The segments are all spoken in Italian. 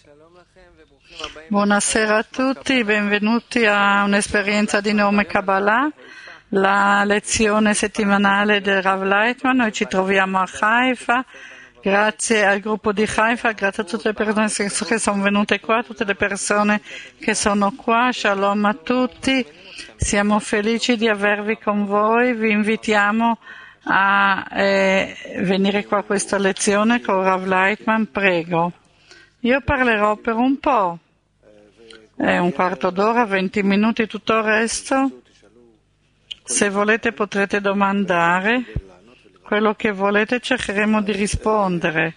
Buonasera a tutti, benvenuti a un'esperienza di nome Kabbalah, la lezione settimanale del Rav Leitman. Noi ci troviamo a Haifa, grazie al gruppo di Haifa, grazie a tutte le persone che sono venute qua, tutte le persone che sono qua. Shalom a tutti, siamo felici di avervi con voi, vi invitiamo a venire qua a questa lezione con Rav Leitman, prego. Io parlerò per un po', un quarto d'ora, 20 minuti, tutto il resto. Se volete potrete domandare quello che volete, cercheremo di rispondere.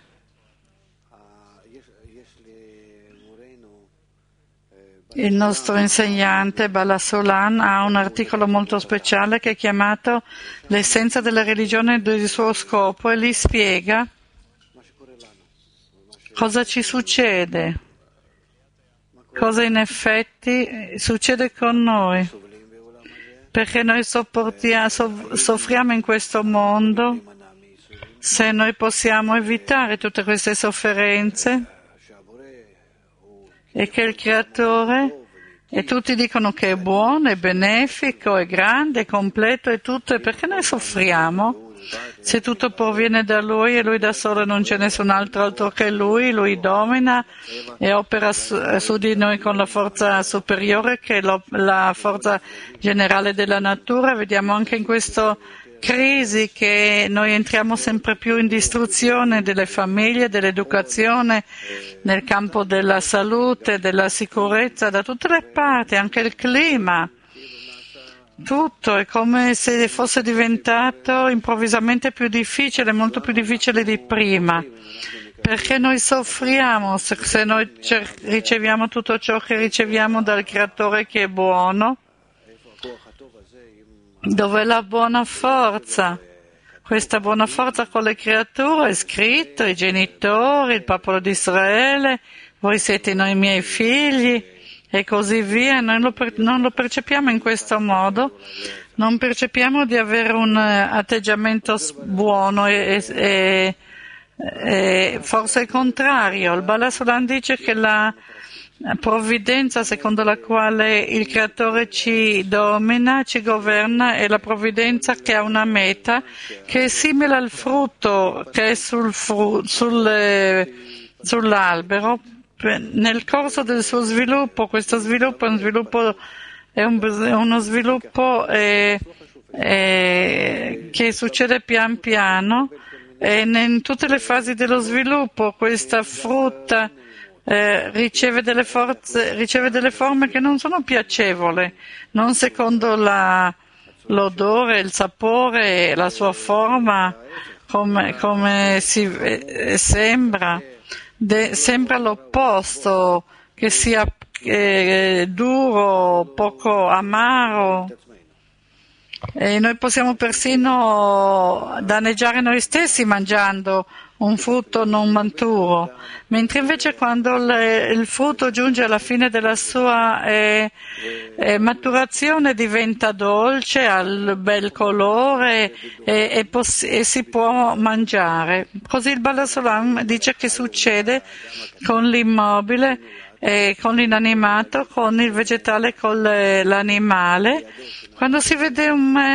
Il nostro insegnante Bala Solan ha un articolo molto speciale che è chiamato L'essenza della religione e del suo scopo, e lì spiega cosa ci succede, cosa in effetti succede con noi, perché noi soffriamo in questo mondo, se noi possiamo evitare tutte queste sofferenze, e che il Creatore, e tutti dicono che è buono, è benefico, è grande, è completo, è tutto, e perché noi soffriamo? Se tutto proviene da Lui e Lui da solo, non c'è nessun altro che Lui domina e opera su di noi con la forza superiore che è la forza generale della natura. Vediamo anche in questa crisi che noi entriamo sempre più in distruzione delle famiglie, dell'educazione, nel campo della salute, della sicurezza, da tutte le parti, anche il clima. Tutto è come se fosse diventato improvvisamente più difficile, molto più difficile di prima. Perché noi soffriamo se noi riceviamo tutto ciò che riceviamo dal Creatore che è buono? Dov'è la buona forza? Questa buona forza con le creature è scritto, i genitori, il popolo di Israele, voi siete noi miei figli, e così via. Noi non lo percepiamo in questo modo, non percepiamo di avere un atteggiamento buono e forse il contrario. Il Bala Solan dice che la provvidenza secondo la quale il Creatore ci domina, ci governa, è la provvidenza che ha una meta che è simile al frutto che è sull'albero. Nel corso del suo sviluppo, questo sviluppo è uno sviluppo che succede pian piano, e in tutte le fasi dello sviluppo questa frutta riceve delle forme che non sono piacevoli, non secondo l'odore, il sapore, la sua forma, come sembra. Sembra l'opposto, che sia duro, poco amaro, e noi possiamo persino danneggiare noi stessi mangiando un frutto non maturo, mentre invece quando il frutto giunge alla fine della sua maturazione diventa dolce, ha il bel colore e si può mangiare. Così il Bala Solan dice che succede con l'immobile, con l'inanimato, con il vegetale, con l'animale. Quando si vede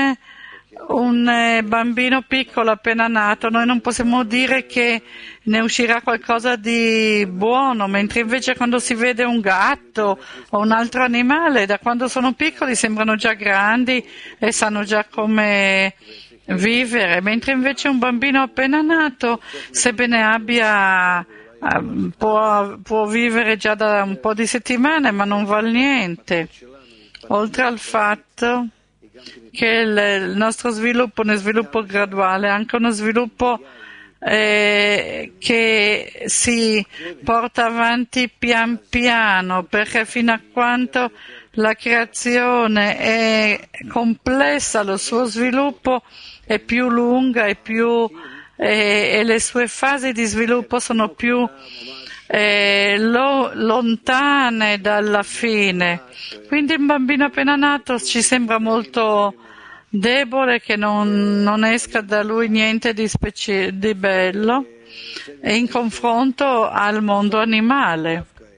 un bambino piccolo appena nato, noi non possiamo dire che ne uscirà qualcosa di buono, mentre invece quando si vede un gatto o un altro animale, da quando sono piccoli sembrano già grandi e sanno già come vivere, mentre invece un bambino appena nato, sebbene abbia può vivere già da un po' di settimane, ma non val niente. Oltre al fatto che il nostro sviluppo è uno sviluppo graduale, anche uno sviluppo che si porta avanti pian piano, perché fino a quanto la creazione è complessa, lo suo sviluppo è più lunga e le sue fasi di sviluppo sono più lontane dalla fine. Quindi un bambino appena nato ci sembra molto debole, che non esca da lui niente di bello, in confronto al mondo animale.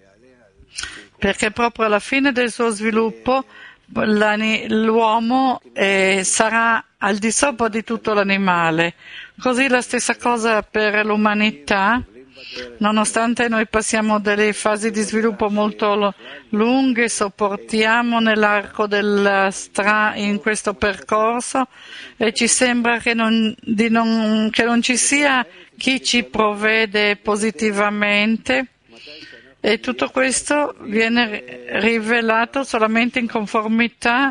perché proprio alla fine del suo sviluppo l'uomo sarà al di sopra di tutto l'animale. Così la stessa cosa per l'umanità. Nonostante noi passiamo delle fasi di sviluppo molto lunghe, sopportiamo nell'arco in questo percorso e ci sembra che non ci sia chi ci provvede positivamente, e tutto questo viene rivelato solamente in conformità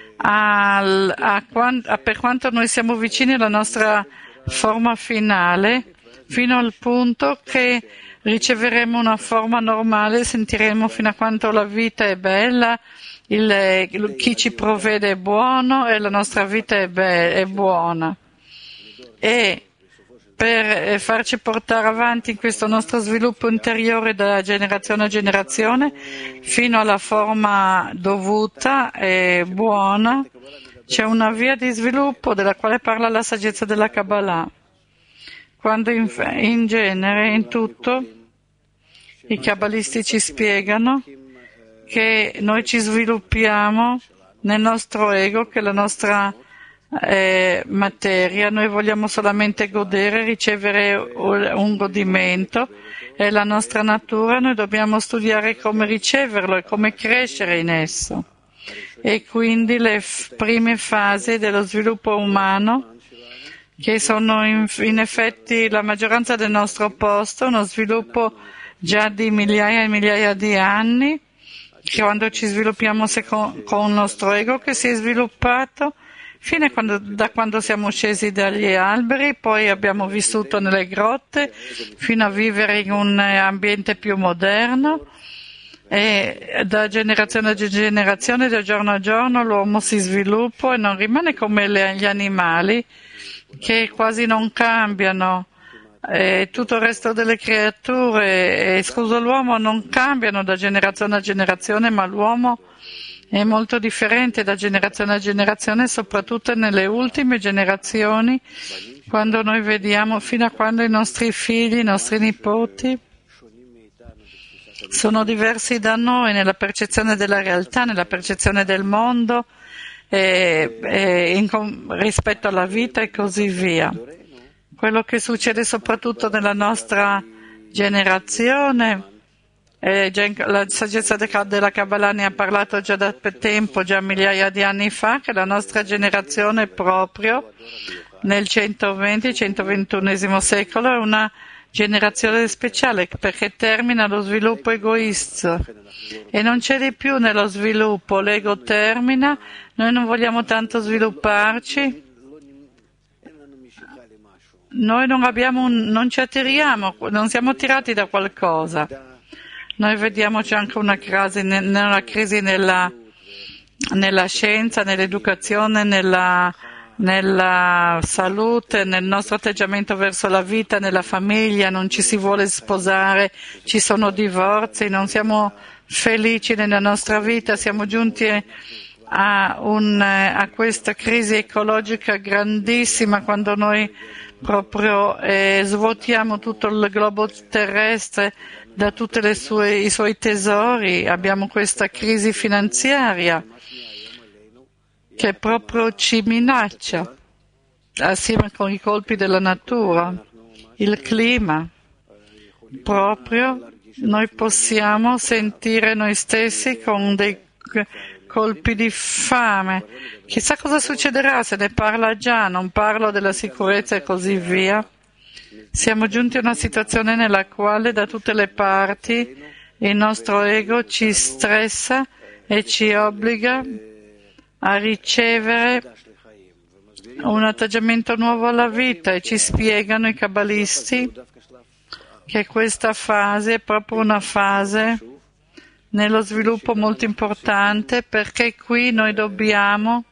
per quanto noi siamo vicini alla nostra forma finale, fino al punto che riceveremo una forma normale, sentiremo fino a quanto la vita è bella, chi ci provvede è buono e la nostra vita è buona. E per farci portare avanti in questo nostro sviluppo interiore da generazione a generazione, fino alla forma dovuta e buona, c'è una via di sviluppo della quale parla la saggezza della Kabbalah. Quando in genere, in tutto, i kabbalisti ci spiegano che noi ci sviluppiamo nel nostro ego, che è la nostra materia, noi vogliamo solamente godere, ricevere un godimento, è la nostra natura, noi dobbiamo studiare come riceverlo e come crescere in esso. E quindi le prime fasi dello sviluppo umano, che sono in effetti la maggioranza del nostro posto, uno sviluppo già di migliaia e migliaia di anni, quando ci sviluppiamo con il nostro ego che si è sviluppato, da quando siamo scesi dagli alberi, poi abbiamo vissuto nelle grotte, fino a vivere in un ambiente più moderno, e da generazione a generazione, da giorno a giorno, l'uomo si sviluppa e non rimane come gli animali, che quasi non cambiano, tutto il resto delle creature, escluso l'uomo, non cambiano da generazione a generazione, ma l'uomo è molto differente da generazione a generazione, soprattutto nelle ultime generazioni, quando noi vediamo fino a quando i nostri figli, i nostri nipoti sono diversi da noi nella percezione della realtà, nella percezione del mondo, rispetto alla vita e così via. Quello che succede soprattutto nella nostra generazione, la saggezza della Kabbalah ne ha parlato già da tempo, già migliaia di anni fa, che la nostra generazione proprio nel 120-121 secolo è una generazione speciale perché termina lo sviluppo egoista e non c'è di più nello sviluppo, l'ego termina, noi non vogliamo tanto svilupparci, noi non ci attiriamo, non siamo attirati da qualcosa. Noi vediamo c'è anche una crisi nella scienza, nell'educazione, nella salute, nel nostro atteggiamento verso la vita, nella famiglia, non ci si vuole sposare, ci sono divorzi, non siamo felici nella nostra vita, siamo giunti a questa crisi ecologica grandissima quando noi proprio svuotiamo tutto il globo terrestre da tutti i suoi tesori, abbiamo questa crisi finanziaria che proprio ci minaccia, assieme con i colpi della natura, il clima. Proprio noi possiamo sentire noi stessi con dei colpi di fame. Chissà cosa succederà, se ne parla già, non parlo della sicurezza e così via. Siamo giunti a una situazione nella quale da tutte le parti il nostro ego ci stressa e ci obbliga a ricevere un atteggiamento nuovo alla vita, e ci spiegano i kabbalisti che questa fase è proprio una fase nello sviluppo molto importante, perché qui noi dobbiamo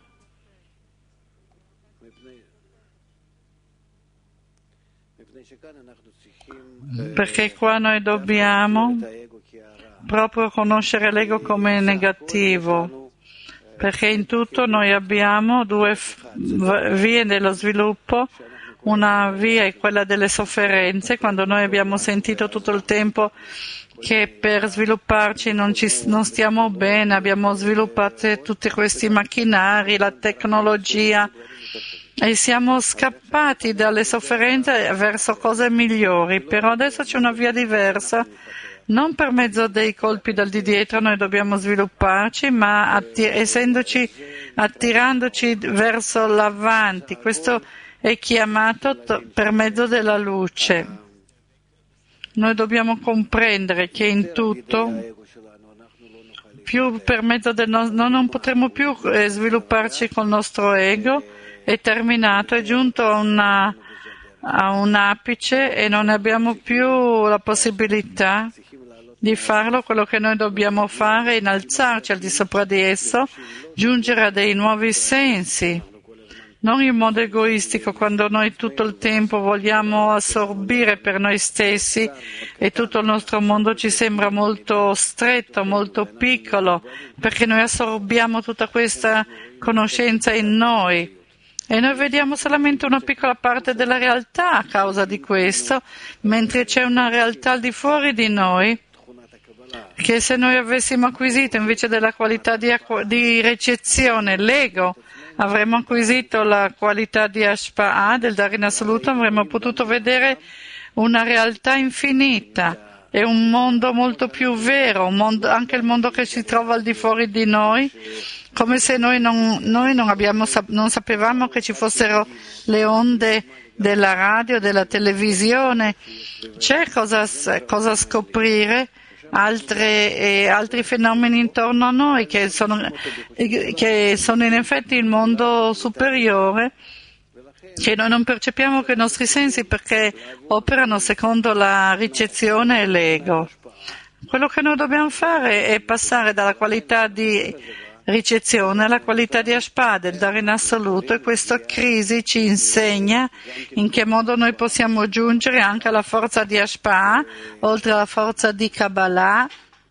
proprio conoscere l'ego come negativo, perché in tutto noi abbiamo due vie dello sviluppo. Una via è quella delle sofferenze, quando noi abbiamo sentito tutto il tempo che per svilupparci non stiamo bene, abbiamo sviluppato tutti questi macchinari, la tecnologia e siamo scappati dalle sofferenze verso cose migliori, però adesso c'è una via diversa. Non per mezzo dei colpi dal di dietro noi dobbiamo svilupparci, ma attirandoci verso l'avanti. Questo è chiamato per mezzo della luce. Noi dobbiamo comprendere che in tutto, più per mezzo non potremo più svilupparci col nostro ego, è terminato, è giunto a un apice e non abbiamo più la possibilità di farlo. Quello che noi dobbiamo fare è innalzarci al di sopra di esso, giungere a dei nuovi sensi, non in modo egoistico, quando noi tutto il tempo vogliamo assorbire per noi stessi e tutto il nostro mondo ci sembra molto stretto, molto piccolo, perché noi assorbiamo tutta questa conoscenza in noi. E noi vediamo solamente una piccola parte della realtà a causa di questo, mentre c'è una realtà al di fuori di noi che se noi avessimo acquisito invece della qualità di ricezione l'ego, avremmo acquisito la qualità di Ashpa'a, del dare in assoluto, avremmo potuto vedere una realtà infinita e un mondo molto più vero, anche il mondo che si trova al di fuori di noi, come se noi non sapevamo che ci fossero le onde della radio, della televisione. C'è cosa scoprire, altri fenomeni intorno a noi che sono in effetti il mondo superiore, che noi non percepiamo con i nostri sensi perché operano secondo la ricezione e l'ego. Quello che noi dobbiamo fare è passare dalla qualità di ricezione alla qualità di Ashpa, del dare in assoluto, e questa crisi ci insegna in che modo noi possiamo giungere anche alla forza di Ashpa, oltre alla forza di Kabbalah,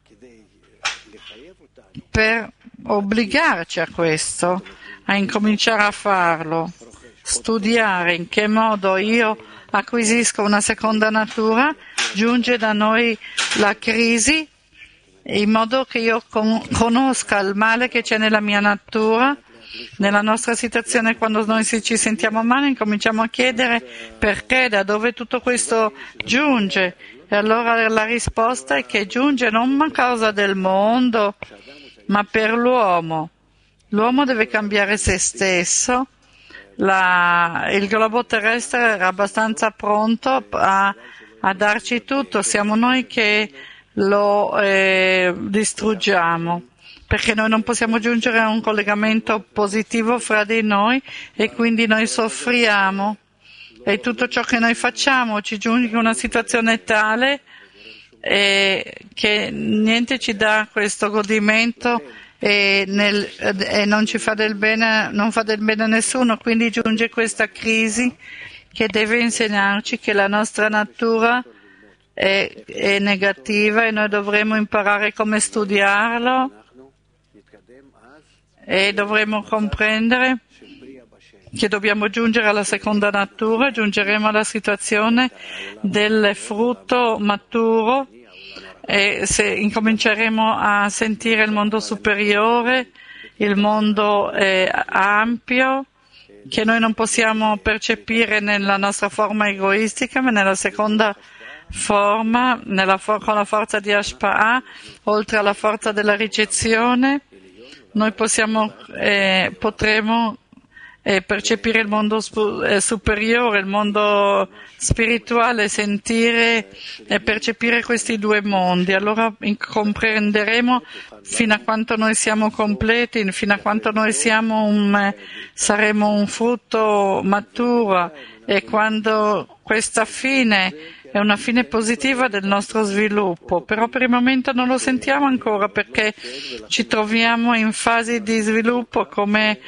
per obbligarci a questo, a incominciare a farlo, studiare in che modo io acquisisco una seconda natura, giunge da noi la crisi, in modo che io conosca il male che c'è nella mia natura, nella nostra situazione. Quando noi ci sentiamo male incominciamo a chiedere perché, da dove tutto questo giunge, e allora la risposta è che giunge non a causa del mondo ma per l'uomo. L'uomo deve cambiare se stesso. Il globo terrestre era abbastanza pronto a darci tutto, siamo noi che lo distruggiamo, perché noi non possiamo giungere a un collegamento positivo fra di noi e quindi noi soffriamo e tutto ciò che noi facciamo ci giunge in una situazione tale che niente ci dà questo godimento e non ci fa del bene, non fa del bene a nessuno, quindi giunge questa crisi che deve insegnarci che la nostra natura è negativa e noi dovremo imparare come studiarlo e dovremo comprendere che dobbiamo giungere alla seconda natura, giungeremo alla situazione del frutto maturo e se incominceremo a sentire il mondo superiore, il mondo ampio, che noi non possiamo percepire nella nostra forma egoistica, ma nella seconda forma, con la forza di Ashpa'a, oltre alla forza della ricezione, noi potremo percepire il mondo superiore, il mondo spirituale, sentire e percepire questi due mondi. Allora comprenderemo fino a quanto noi siamo completi, fino a quanto noi saremo un frutto maturo, e quando questa fine è una fine positiva del nostro sviluppo. Però per il momento non lo sentiamo ancora perché ci troviamo in fasi di sviluppo come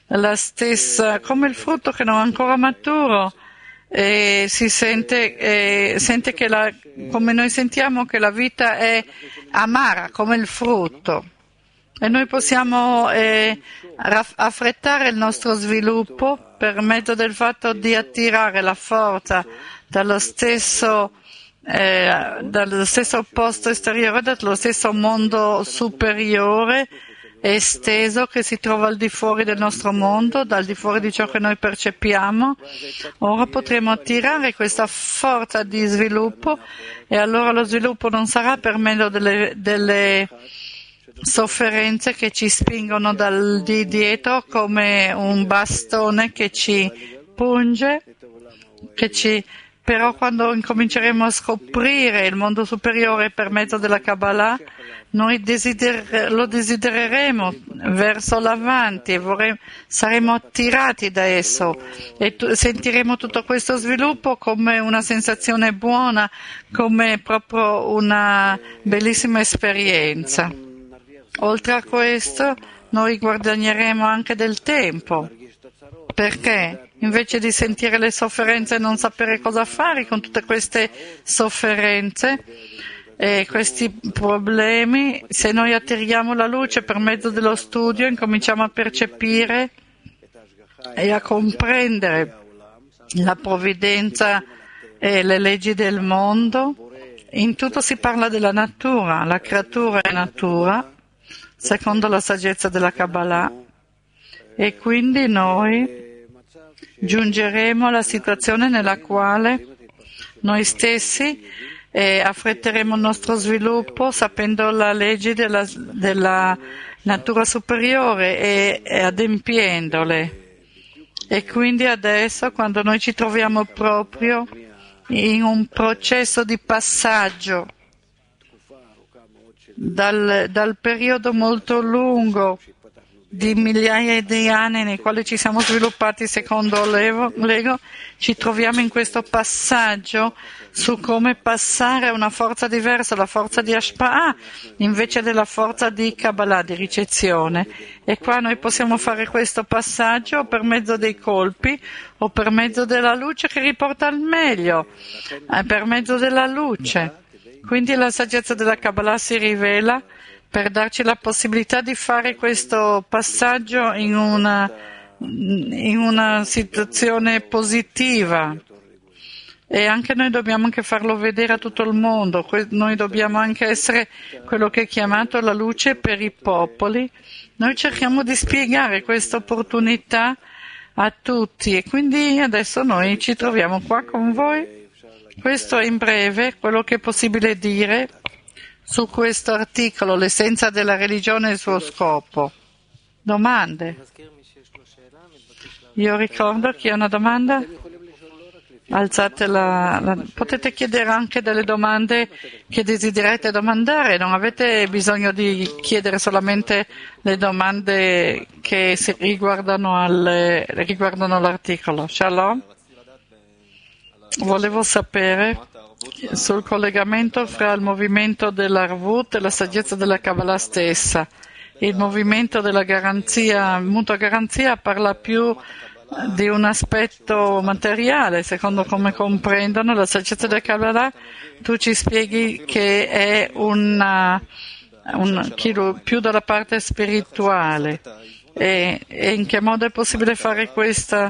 il frutto che non è ancora maturo, e si sente che come noi sentiamo che la vita è amara come il frutto, e noi possiamo affrettare il nostro sviluppo per mezzo del fatto di attirare la forza dallo stesso dallo stesso posto esteriore, dallo stesso mondo superiore esteso che si trova al di fuori del nostro mondo, dal di fuori di ciò che noi percepiamo. Ora potremo attirare questa forza di sviluppo e allora lo sviluppo non sarà per mezzo delle sofferenze che ci spingono di dietro come un bastone che ci punge, però quando incominceremo a scoprire il mondo superiore per mezzo della Kabbalah, noi lo desidereremo verso l'avanti e saremo attirati da esso e sentiremo tutto questo sviluppo come una sensazione buona, come proprio una bellissima esperienza. Oltre a questo, noi guadagneremo anche del tempo. Perché? Invece di sentire le sofferenze e non sapere cosa fare con tutte queste sofferenze e questi problemi, se noi attiriamo la luce per mezzo dello studio, incominciamo a percepire e a comprendere la provvidenza e le leggi del mondo. In tutto si parla della natura, la creatura è natura, secondo la saggezza della Kabbalah, e quindi noi giungeremo alla situazione nella quale noi stessi affretteremo il nostro sviluppo sapendo la legge della natura superiore e adempiendole. E quindi adesso, quando noi ci troviamo proprio in un processo di passaggio dal periodo molto lungo di migliaia di anni nei quali ci siamo sviluppati secondo l'ego, ci troviamo in questo passaggio su come passare a una forza diversa, la forza di Ashpa'ah, invece della forza di Kabbalah, di ricezione. E qua noi possiamo fare questo passaggio per mezzo dei colpi o per mezzo della luce che riporta al meglio, per mezzo della luce. Quindi la saggezza della Kabbalah si rivela per darci la possibilità di fare questo passaggio in una situazione positiva. E anche noi dobbiamo anche farlo vedere a tutto il mondo. Noi dobbiamo anche essere quello che è chiamato la luce per i popoli. Noi cerchiamo di spiegare questa opportunità a tutti e quindi adesso noi ci troviamo qua con voi. Questo è in breve quello che è possibile dire su questo articolo, l'essenza della religione e il suo scopo. Domande? Io ricordo chi ha una domanda? Alzate potete chiedere anche delle domande che desiderate domandare, non avete bisogno di chiedere solamente le domande che riguardano l'articolo. Shalom? Volevo sapere sul collegamento fra il movimento dell'Arvut e la saggezza della Kabbalah stessa. Il movimento della garanzia, mutua garanzia, parla più di un aspetto materiale, secondo come comprendono la saggezza della Kabbalah. Tu ci spieghi che è più dalla parte spirituale e in che modo è possibile fare questo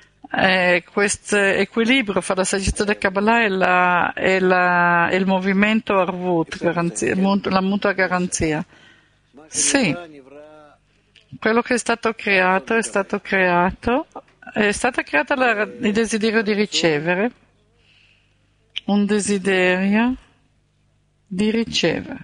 equilibrio fra la saggezza del Kabbalah e il movimento Arvut, la mutua garanzia. Sì, quello che è stata creata il desiderio di ricevere, un desiderio di ricevere.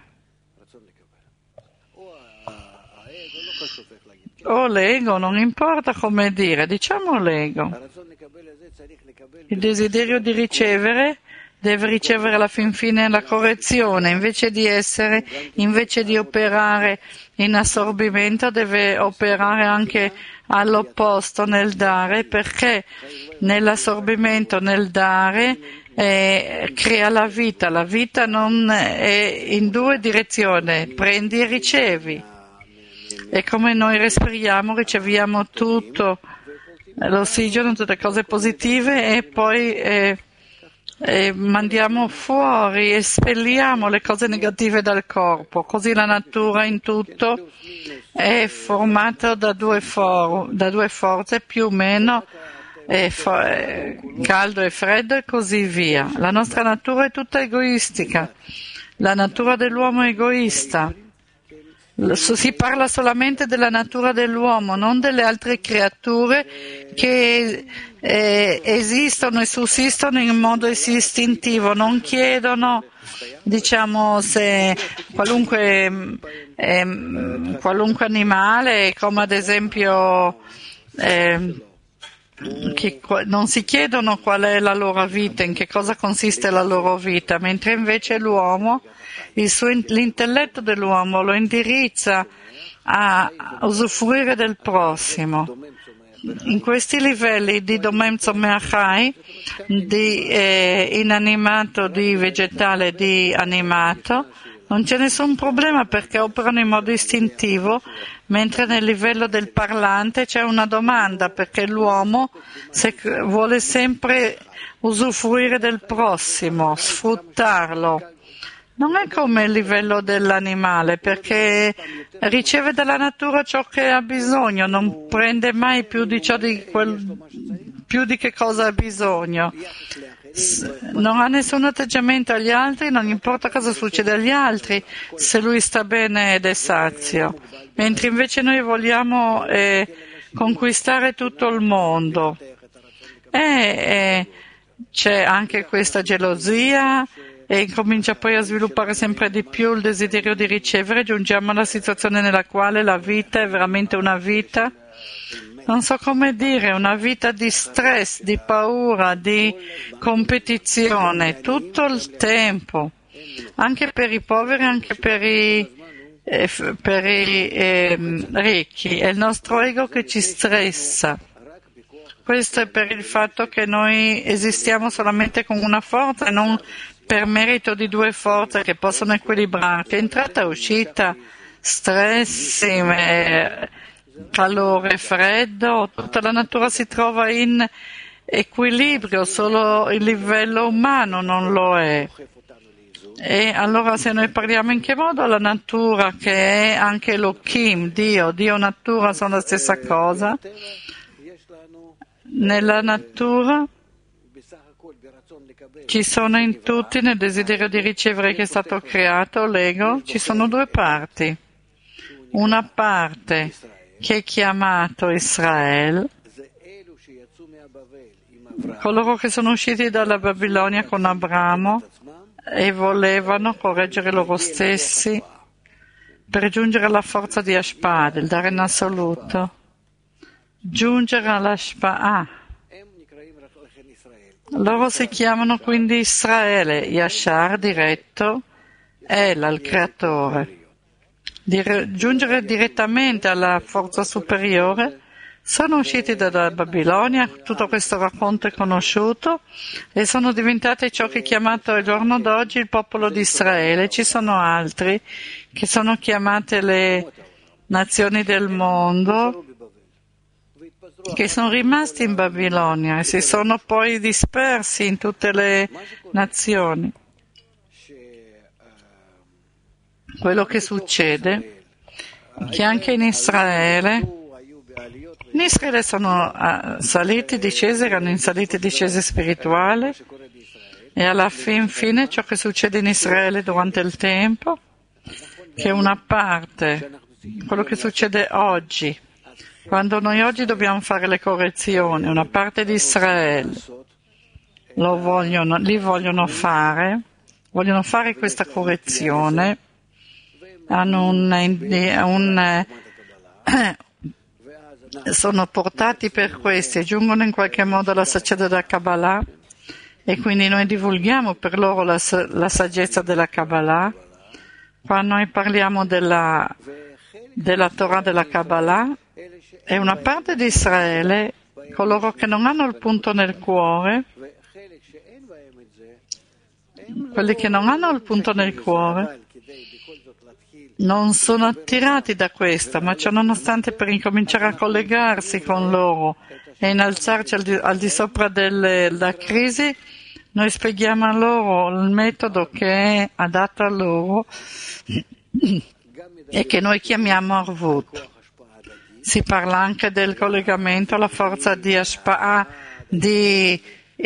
O l'ego, non importa come dire, diciamo l'ego. Il desiderio di ricevere deve ricevere alla fin fine la correzione, invece di operare in assorbimento, deve operare anche all'opposto nel dare, perché nell'assorbimento, nel dare, crea la vita. La vita non è in due direzioni, prendi e ricevi. E come noi respiriamo, riceviamo tutto, l'ossigeno, tutte cose positive e poi mandiamo fuori, espelliamo le cose negative dal corpo. Così la natura in tutto è formata da due forze più o meno caldo e freddo e così via. La nostra natura è tutta egoistica, la natura dell'uomo è egoista. Si parla solamente della natura dell'uomo, non delle altre creature che esistono e sussistono in modo istintivo, non chiedono, diciamo, se qualunque animale, come ad esempio non si chiedono qual è la loro vita, in che cosa consiste la loro vita, mentre invece l'uomo, l'intelletto dell'uomo lo indirizza a usufruire del prossimo. In questi livelli di Domem Zomeachai, di inanimato, di vegetale, di animato, non c'è nessun problema perché operano in modo istintivo, mentre nel livello del parlante c'è una domanda, perché l'uomo vuole sempre usufruire del prossimo, sfruttarlo. Non è come il livello dell'animale, perché riceve dalla natura ciò che ha bisogno, non prende mai più di più di che cosa ha bisogno. Non ha nessun atteggiamento agli altri, non importa cosa succede agli altri, se lui sta bene ed è sazio. Mentre invece noi vogliamo conquistare tutto il mondo. C'è anche questa gelosia e comincia poi a sviluppare sempre di più il desiderio di ricevere. Giungiamo alla situazione nella quale la vita è veramente una vita, non so come dire, una vita di stress, di paura, di competizione, tutto il tempo, anche per i poveri, anche per i ricchi. È il nostro ego che ci stressa. Questo è per il fatto che noi esistiamo solamente con una forza e non per merito di due forze che possono equilibrarci. Entrata e uscita, stress, calore, freddo, tutta la natura si trova in equilibrio, solo il livello umano non lo è. E allora se noi parliamo in che modo la natura, che è anche Elohim, Dio e natura sono la stessa cosa, nella natura ci sono in tutti, nel desiderio di ricevere che è stato creato, l'ego, ci sono due parti. Una parte che è chiamato Israele, coloro che sono usciti dalla Babilonia con Abramo e volevano correggere loro stessi per giungere alla forza di Ashpa, del dare in assoluto, giungere all'Ashpa. Loro si chiamano quindi Israele, Yashar, diretto, El, al creatore. Giungere direttamente alla forza superiore, sono usciti dalla Babilonia, tutto questo racconto è conosciuto, e sono diventati ciò che è chiamato al giorno d'oggi il popolo di Israele. Ci sono altri che sono chiamate le nazioni del mondo, che sono rimasti in Babilonia e si sono poi dispersi in tutte le nazioni. Quello che succede è che anche in Israele sono saliti, discesi, erano in salita e discesa spirituale, e alla fine ciò che succede in Israele durante il tempo, che è una parte, quello che succede oggi, quando noi oggi dobbiamo fare le correzioni, una parte di Israele vogliono fare questa correzione, sono portati per questo e giungono in qualche modo alla saggezza della Kabbalah, e quindi noi divulghiamo per loro la saggezza della Kabbalah. Quando noi parliamo della Torah della Kabbalah, è una parte di Israele, coloro che non hanno il punto nel cuore, quelli che non hanno il punto nel cuore non sono attirati da questa, ma ciò nonostante per incominciare a collegarsi con loro e innalzarci al di sopra della crisi, noi spieghiamo a loro il metodo che è adatto a loro e che noi chiamiamo Arvut. Si parla anche del collegamento alla forza di Ashpa'a di,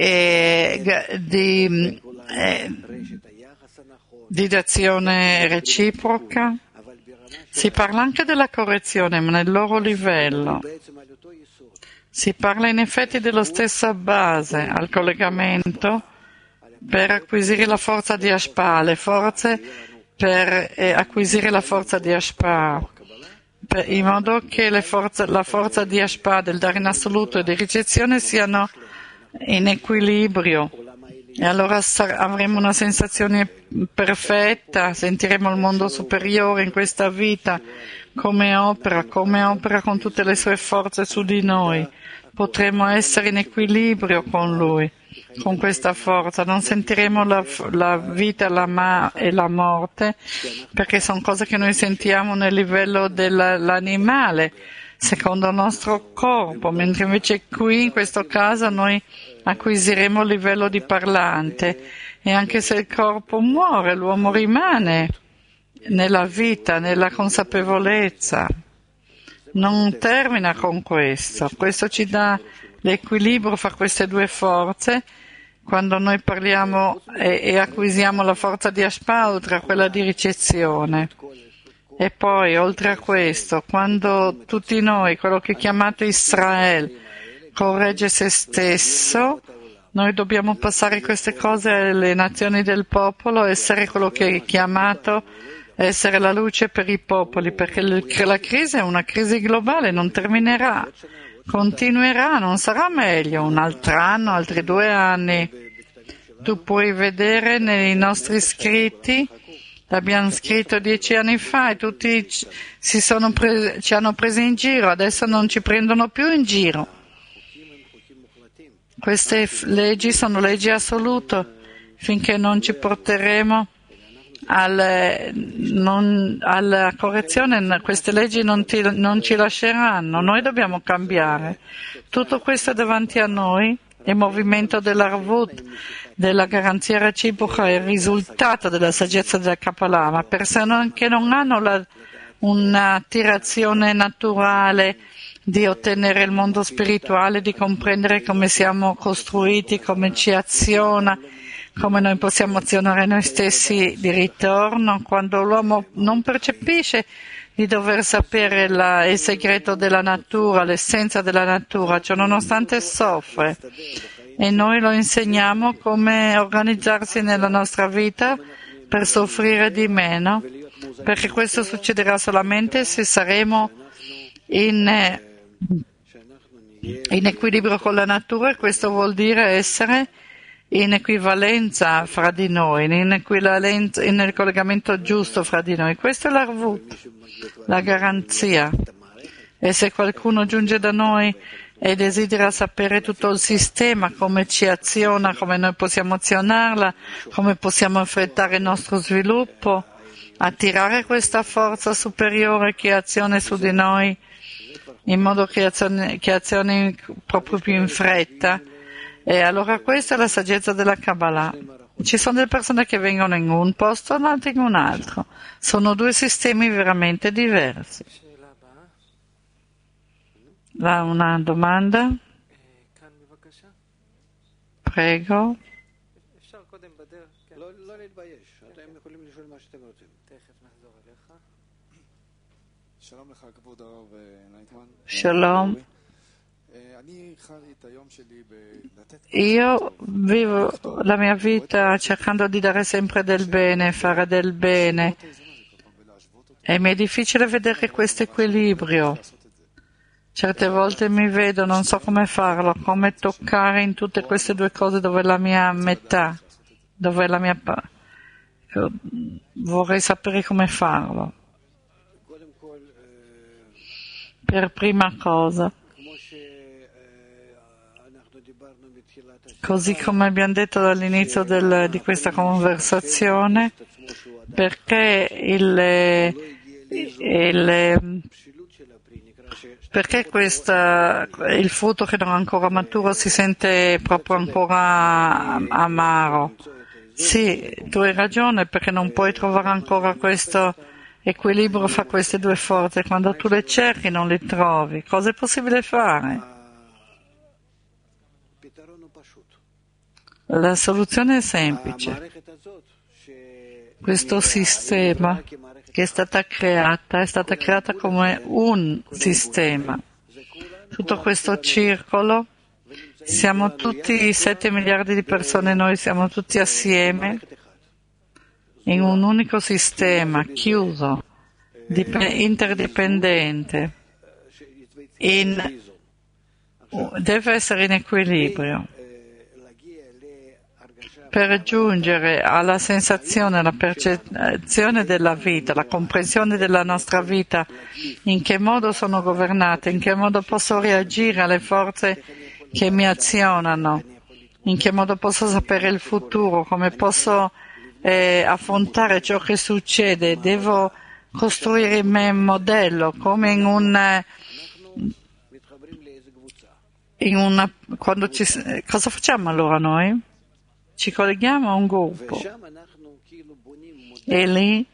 di d'azione reciproca. Si parla anche della correzione, ma nel loro livello. Si parla in effetti della stessa base, al collegamento per acquisire la forza di Ashpa, le forze per acquisire la forza di Ashpa, in modo che la forza di Ashpa del dare in assoluto e di ricezione siano in equilibrio. E allora avremo una sensazione perfetta, sentiremo il mondo superiore in questa vita come opera con tutte le sue forze su di noi. Potremo essere in equilibrio con Lui, con questa forza. Non sentiremo la vita e la morte, perché sono cose che noi sentiamo nel livello dell'animale, secondo il nostro corpo, mentre invece qui, in questo caso, noi acquisiremo il livello di parlante. E anche se il corpo muore, l'uomo rimane nella vita, nella consapevolezza. Non termina con questo. Questo ci dà l'equilibrio fra queste due forze. Quando noi parliamo e acquisiamo la forza di Ashpa, oltre a quella di ricezione. E poi, oltre a questo, quando tutti noi, quello che è chiamato Israele, corregge se stesso, noi dobbiamo passare queste cose alle nazioni del popolo, essere quello che è chiamato essere la luce per i popoli, perché la crisi è una crisi globale, non terminerà, continuerà, non sarà meglio un altro anno, altri 2 anni. Tu puoi vedere nei nostri scritti, l'abbiamo scritto 10 anni fa e tutti ci hanno preso in giro, adesso non ci prendono più in giro. Queste leggi sono leggi assolute, finché non ci porteremo alla correzione, queste leggi non ci lasceranno, noi dobbiamo cambiare. Tutto questo è davanti a noi, il movimento dell'Arvut, della garanzia reciproca, è il risultato della saggezza della Kabbalah, ma persone che non hanno un'attirazione naturale di ottenere il mondo spirituale, di comprendere come siamo costruiti, come ci aziona, come noi possiamo azionare noi stessi di ritorno, quando l'uomo non percepisce di dover sapere il segreto della natura, l'essenza della natura, cioè nonostante soffre. E noi lo insegniamo come organizzarsi nella nostra vita per soffrire di meno, perché questo succederà solamente se saremo in equilibrio con la natura, e questo vuol dire essere in equivalenza fra di noi, in collegamento giusto fra di noi. Questo è l'Arvut, la garanzia. E se qualcuno giunge da noi e desidera sapere tutto il sistema, come ci aziona, come noi possiamo azionarla, come possiamo affrettare il nostro sviluppo, attirare questa forza superiore che aziona su di noi, in modo che azioni proprio più in fretta. E allora questa è la saggezza della Kabbalah. Ci sono delle persone che vengono in un posto e altre in un altro. Sono 2 sistemi veramente diversi. Va una domanda? Prego. Shalom. Io vivo la mia vita cercando di dare sempre del bene, fare del bene, e mi è difficile vedere questo equilibrio. Certe volte mi vedo, non so come farlo, come toccare in tutte queste 2 cose dove è la mia metà, dove è la mia parte. Vorrei sapere come farlo. Per prima cosa, così come abbiamo detto dall'inizio di questa conversazione, perché il frutto che non è ancora maturo si sente proprio ancora amaro. Sì, tu hai ragione, perché non puoi trovare ancora questo equilibrio fra queste 2 forze. Quando tu le cerchi non le trovi. Cosa è possibile fare? La soluzione è semplice. Questo sistema che è stata creata come un sistema. Tutto questo circolo, siamo tutti 7 miliardi di persone, noi siamo tutti assieme in un unico sistema chiuso, interdipendente, deve essere in equilibrio. Per giungere alla sensazione, alla percezione della vita, la comprensione della nostra vita, in che modo sono governate, in che modo posso reagire alle forze che mi azionano, in che modo posso sapere il futuro, come posso affrontare ciò che succede, devo costruire in me un modello, come cosa facciamo allora noi? Ci colleghiamo a un gruppo e lì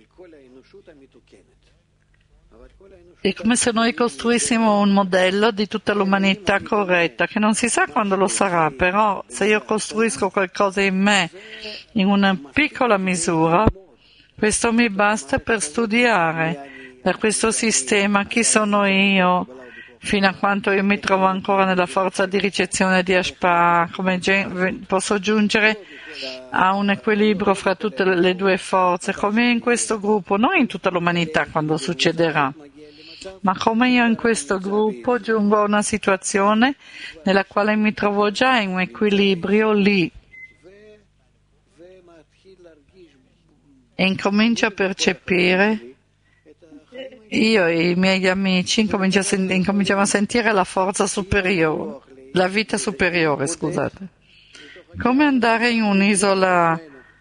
è come se noi costruissimo un modello di tutta l'umanità corretta, che non si sa quando lo sarà, però se io costruisco qualcosa in me in una piccola misura, questo mi basta per studiare da questo sistema chi sono io, fino a quanto io mi trovo ancora nella forza di ricezione di Ashpa, come posso giungere a un equilibrio fra tutte le due forze, come in questo gruppo, non in tutta l'umanità quando succederà, ma come io in questo gruppo giungo a una situazione nella quale mi trovo già in un equilibrio lì e incomincio a percepire. Io e i miei amici incominciamo a sentire la forza superiore, la vita superiore, scusate. Come andare in un'isola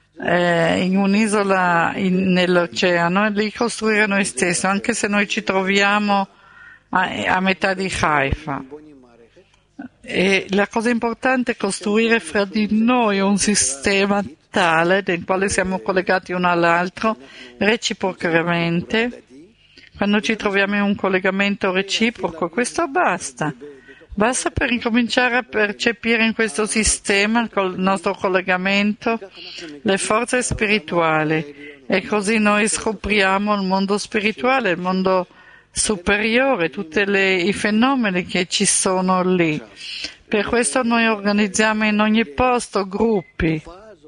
nell'oceano e lì costruire noi stessi, anche se noi ci troviamo a metà di Haifa. E la cosa importante è costruire fra di noi un sistema tale nel quale siamo collegati uno all'altro reciprocamente. Quando ci troviamo in un collegamento reciproco, questo basta. Basta per incominciare a percepire in questo sistema, col nostro collegamento, le forze spirituali. E così noi scopriamo il mondo spirituale, il mondo superiore, tutti i fenomeni che ci sono lì. Per questo noi organizziamo in ogni posto gruppi.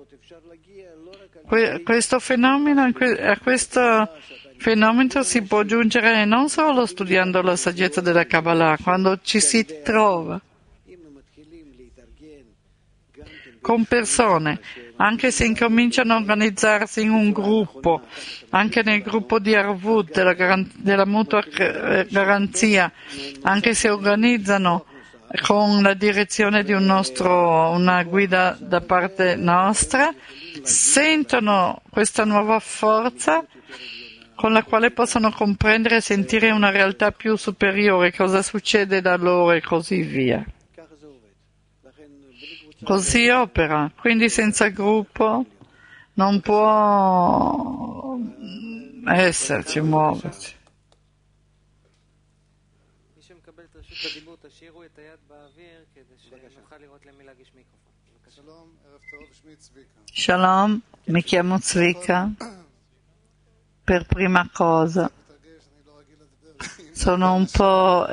Questo fenomeno, a questo fenomeno si può giungere non solo studiando la saggezza della Kabbalah, quando ci si trova con persone, anche se incominciano a organizzarsi in un gruppo, anche nel gruppo di Arvut, della mutua garanzia, anche se organizzano con la direzione di una guida da parte nostra, sentono questa nuova forza con la quale possono comprendere e sentire una realtà più superiore, cosa succede da loro e così via. Così opera, quindi senza gruppo non può esserci, muoversi. Shalom, mi chiamo Zvika. Per prima cosa, sono un po'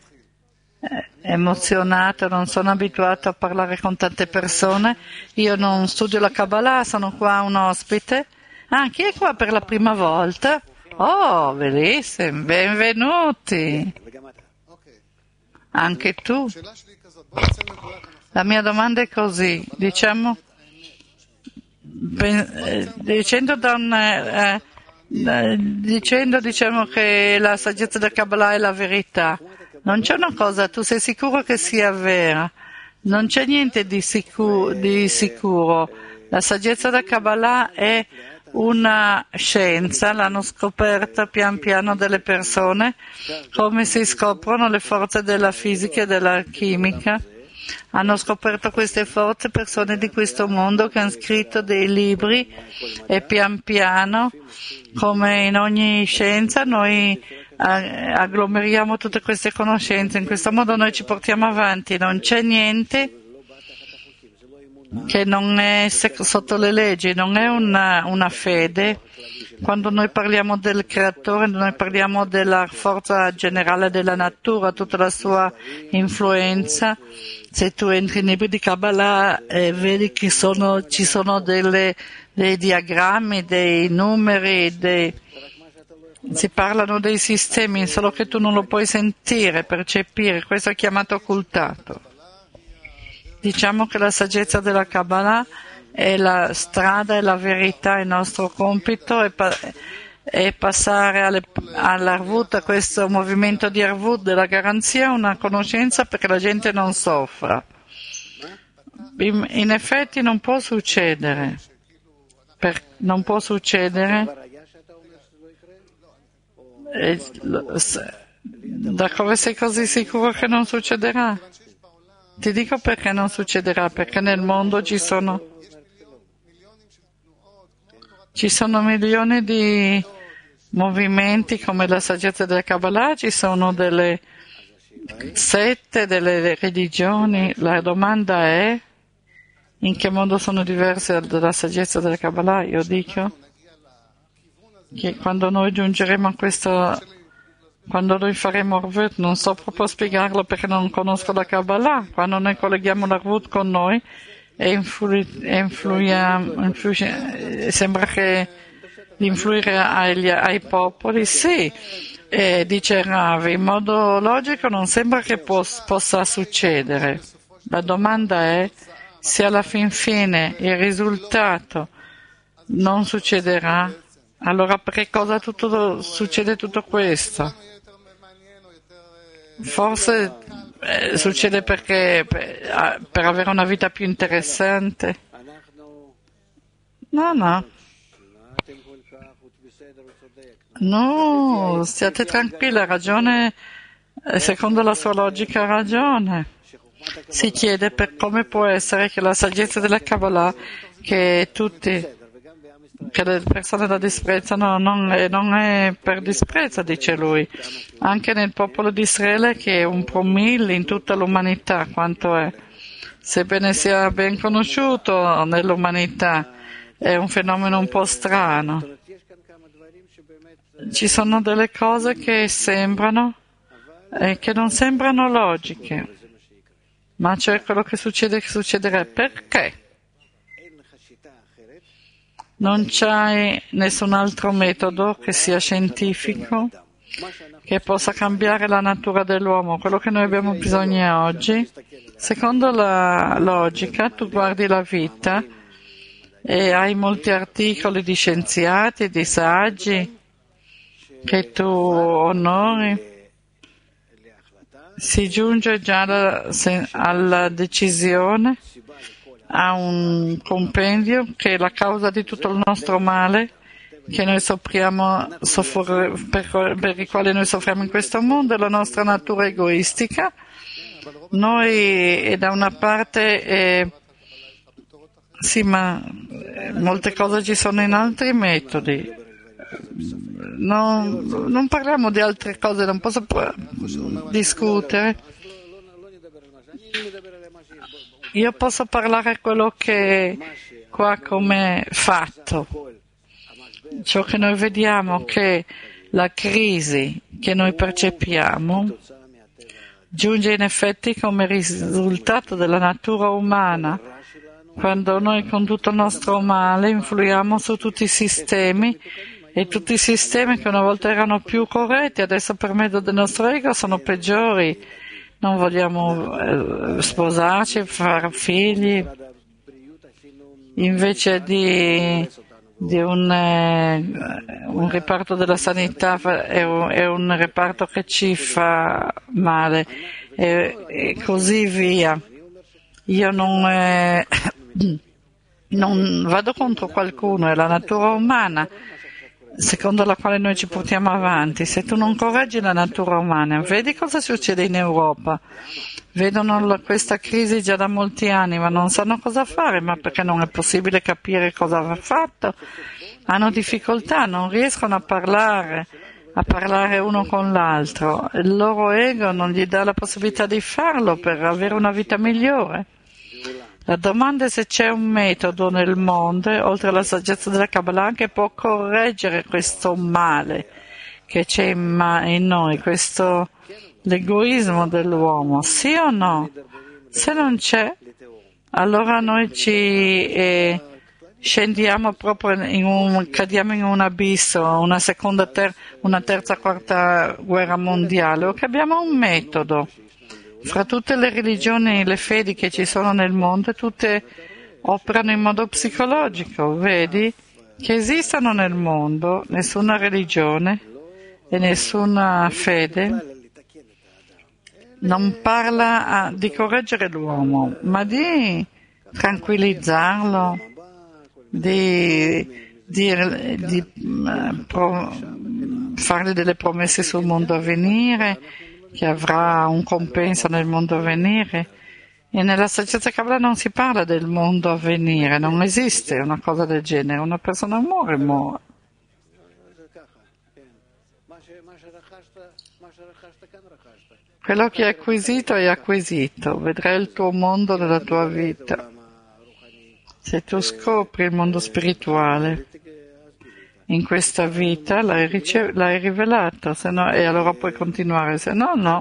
emozionato, non sono abituato a parlare con tante persone. Io non studio la Kabbalah, sono qua un ospite. Ah, chi è qua per la prima volta? Oh, bellissimo, benvenuti. Anche tu. La mia domanda è così, diciamo che la saggezza del Kabbalah è la verità. Non c'è una cosa, tu sei sicuro che sia vera? Non c'è niente di sicuro. La saggezza del Kabbalah è una scienza, l'hanno scoperta pian piano delle persone, come si scoprono le forze della fisica e della chimica. Hanno scoperto queste forze persone di questo mondo che hanno scritto dei libri e pian piano, come in ogni scienza, noi agglomeriamo tutte queste conoscenze. In questo modo noi ci portiamo avanti. Non c'è niente che non è sotto le leggi, non è una fede. Quando noi parliamo del creatore, noi parliamo della forza generale della natura, tutta la sua influenza. Se tu entri nei libri di Kabbalah vedi che ci sono dei diagrammi, dei numeri, si parlano dei sistemi, solo che tu non lo puoi sentire, percepire. Questo è chiamato occultato. Diciamo che la saggezza della Kabbalah è la strada e la verità. Il nostro compito è passare all'Arvut, a questo movimento di Arvut della garanzia, una conoscenza perché la gente non soffra. In effetti non può succedere. Non può succedere. Da come sei così sicuro che non succederà? Ti dico perché non succederà, perché nel mondo ci sono milioni di movimenti come la saggezza della Kabbalah, ci sono delle sette, delle religioni. La domanda è: in che modo sono diverse dalla saggezza della Kabbalah? Io dico che quando noi giungeremo a questo, quando noi faremo Arvut, non so proprio spiegarlo perché non conosco la Kabbalah, quando noi colleghiamo l'Arvut con noi e sembra che di influire ai popoli, sì, dice Ravi, in modo logico non sembra che possa succedere. La domanda è se alla fin fine il risultato non succederà, allora perché cosa succede tutto questo? Forse succede perché per avere una vita più interessante. No, stiate tranquilli, ha ragione, secondo la sua logica ha ragione. Si chiede come può essere che la saggezza della Kabbalah, che le persone la disprezzano, non è per disprezzo, dice lui. Anche nel popolo di Israele, che è un promille in tutta l'umanità, quanto è. Sebbene sia ben conosciuto nell'umanità, è un fenomeno un po' strano. Ci sono delle cose che sembrano e che non sembrano logiche, ma c'è quello che succederà. Perché? Non c'è nessun altro metodo che sia scientifico che possa cambiare la natura dell'uomo. Quello che noi abbiamo bisogno oggi, secondo la logica, tu guardi la vita e hai molti articoli di scienziati, di saggi che tu onori. Si giunge già alla decisione, a un compendio che è la causa di tutto il nostro male che noi soffriamo, per i quali noi soffriamo in questo mondo, è la nostra natura egoistica. Noi da una parte sì, ma molte cose ci sono in altri metodi. Non parliamo di altre cose, non posso discutere. Io posso parlare quello che qua come fatto. Ciò che noi vediamo che la crisi che noi percepiamo giunge in effetti come risultato della natura umana, quando noi con tutto il nostro male influiamo su tutti i sistemi, e tutti i sistemi che una volta erano più corretti, adesso per mezzo del nostro ego sono peggiori. Non vogliamo sposarci, fare figli, invece di un reparto della sanità è un reparto che ci fa male, e così via. Io non vado contro qualcuno, è la natura umana secondo la quale noi ci portiamo avanti. Se tu non correggi la natura umana, vedi cosa succede in Europa. Vedono questa crisi già da molti anni, ma non sanno cosa fare, ma perché non è possibile capire cosa va fatto. Hanno difficoltà, non riescono a parlare uno con l'altro. Il loro ego non gli dà la possibilità di farlo per avere una vita migliore. La domanda è se c'è un metodo nel mondo, oltre alla saggezza della Kabbalah, che può correggere questo male che c'è in noi, questo l'egoismo dell'uomo, sì o no? Se non c'è, allora noi ci scendiamo proprio cadiamo in un abisso, una seconda, una terza, quarta guerra mondiale, o che abbiamo un metodo. Fra tutte le religioni, le fedi che ci sono nel mondo, tutte operano in modo psicologico, vedi? Che esistono nel mondo nessuna religione e nessuna fede non parla di correggere l'uomo, ma di tranquillizzarlo, fargli delle promesse sul mondo a venire, che avrà un compenso nel mondo a venire. E nella saggezza Kabbalah non si parla del mondo a venire, non esiste una cosa del genere, una persona muore. Quello che hai acquisito è acquisito, vedrai il tuo mondo nella tua vita. Se tu scopri il mondo spirituale in questa vita, l'hai rivelato, se no, e allora puoi continuare, se no, no.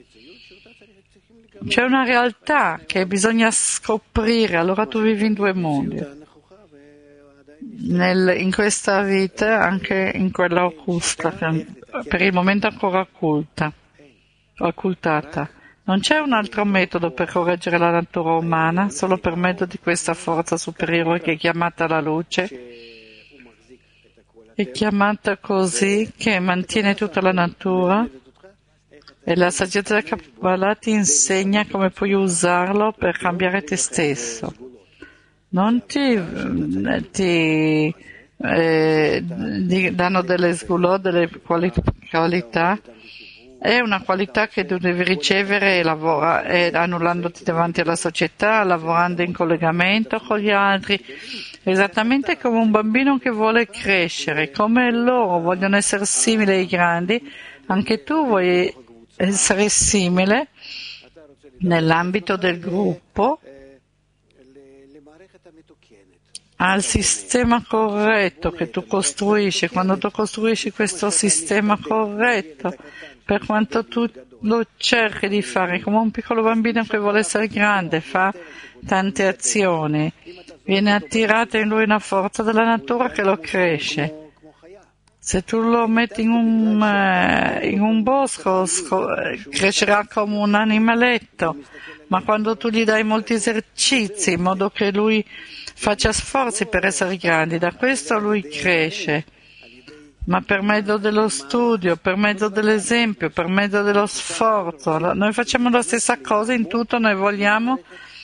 C'è una realtà che bisogna scoprire, allora tu vivi in due mondi. In questa vita, anche in quella occulta, per il momento ancora occultata. Non c'è un altro metodo per correggere la natura umana, solo per mezzo di questa forza superiore che è chiamata la luce. È chiamata così che mantiene tutta la natura. E la saggezza della Kabbalah ti insegna come puoi usarlo per cambiare te stesso. Non ti danno delle sgulò, delle qualità. È una qualità che tu devi ricevere annullandoti davanti alla società, lavorando in collegamento con gli altri, esattamente come un bambino che vuole crescere, come loro vogliono essere simili ai grandi, anche tu vuoi essere simile nell'ambito del gruppo al sistema corretto che tu costruisci. Quando tu costruisci questo sistema corretto, per quanto tu lo cerchi di fare come un piccolo bambino che vuole essere grande, fa tante azioni, viene attirata in lui una forza della natura che lo cresce. Se tu lo metti in un bosco, crescerà come un animaletto, ma quando tu gli dai molti esercizi in modo che lui faccia sforzi per essere grande, da questo lui cresce. Ma per mezzo dello studio, per mezzo dell'esempio, per mezzo dello sforzo, noi facciamo la stessa cosa in tutto, noi vogliamo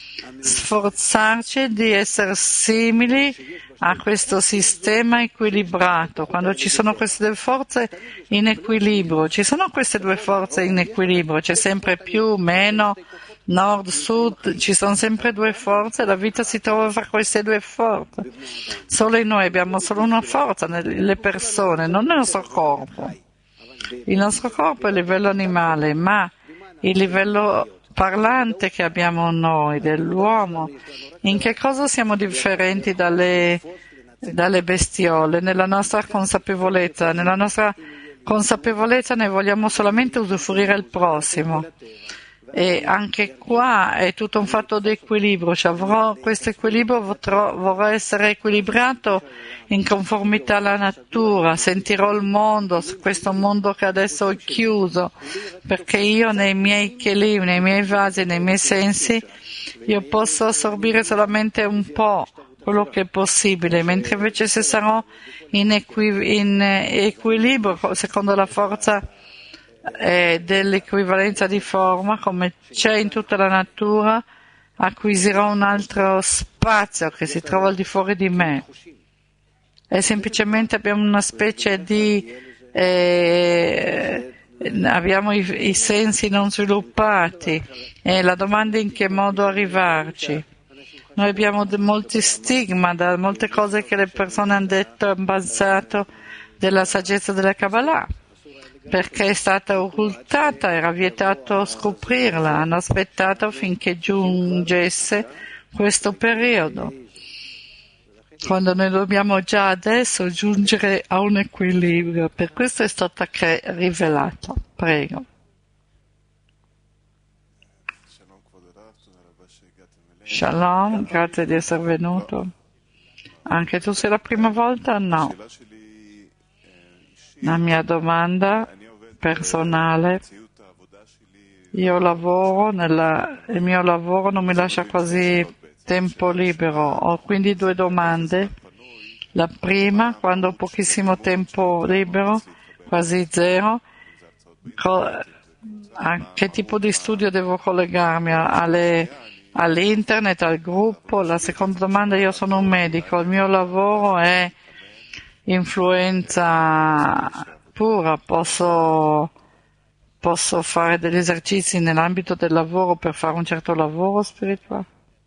sforzarci di essere simili a questo sistema equilibrato. Quando ci sono queste due forze in equilibrio, ci sono queste due forze in equilibrio, c'è sempre più, meno, nord, sud, ci sono sempre due forze, la vita si trova fra queste due forze. Solo noi abbiamo solo una forza, le persone, non il nostro corpo. Il nostro corpo è il livello animale, ma il livello parlante che abbiamo noi, dell'uomo, in che cosa siamo differenti dalle bestiole? Nella nostra consapevolezza. Nella nostra consapevolezza noi vogliamo solamente usufruire il prossimo. E anche qua è tutto un fatto di equilibrio, cioè questo equilibrio vorrà essere equilibrato in conformità alla natura, sentirò il mondo, questo mondo che adesso è chiuso, perché io nei miei kelim, nei miei vasi, nei miei sensi, io posso assorbire solamente un po' quello che è possibile, mentre invece se sarò in equilibrio secondo la forza dell'equivalenza di forma, come c'è in tutta la natura, acquisirò un altro spazio che si trova al di fuori di me. E semplicemente abbiamo una specie di abbiamo i sensi non sviluppati e la domanda è in che modo arrivarci. Noi abbiamo molti stigma da molte cose che le persone hanno detto in basato della saggezza della Kabbalah, perché è stata occultata, era vietato scoprirla, hanno aspettato finché giungesse questo periodo, quando noi dobbiamo già adesso giungere a un equilibrio. Per questo è stata rivelato. Prego. Shalom, grazie di essere venuto. Anche tu sei la prima volta? No. La mia domanda personale, io lavoro, il mio lavoro non mi lascia quasi tempo libero, ho quindi due domande. La prima, quando ho pochissimo tempo libero, quasi zero, a che tipo di studio devo collegarmi? All'internet, al gruppo? La seconda domanda, io sono un medico, il mio lavoro è influenza pura, posso fare degli esercizi nell'ambito del lavoro per fare un certo lavoro spirituale?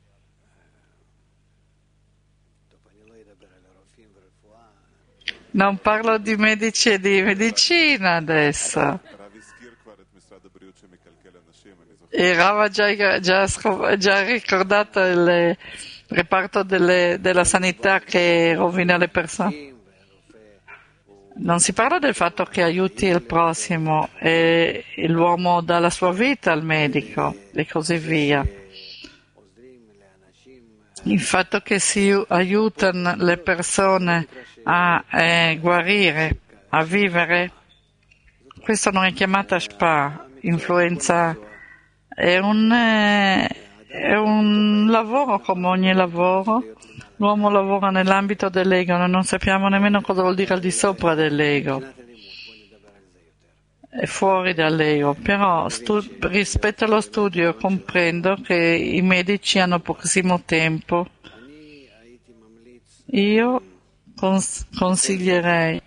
Non parlo di medici e di medicina adesso. Era già ricordato il reparto della sanità che rovina le persone. Non si parla del fatto che aiuti il prossimo e l'uomo dà la sua vita al medico e così via. Il fatto che si aiutano le persone a guarire, a vivere, questo non è chiamata spa, influenza, è un lavoro come ogni lavoro. L'uomo lavora nell'ambito dell'ego, noi non sappiamo nemmeno cosa vuol dire al di sopra dell'ego, è fuori dall'ego, però rispetto allo studio comprendo che i medici hanno pochissimo tempo. Io consiglierei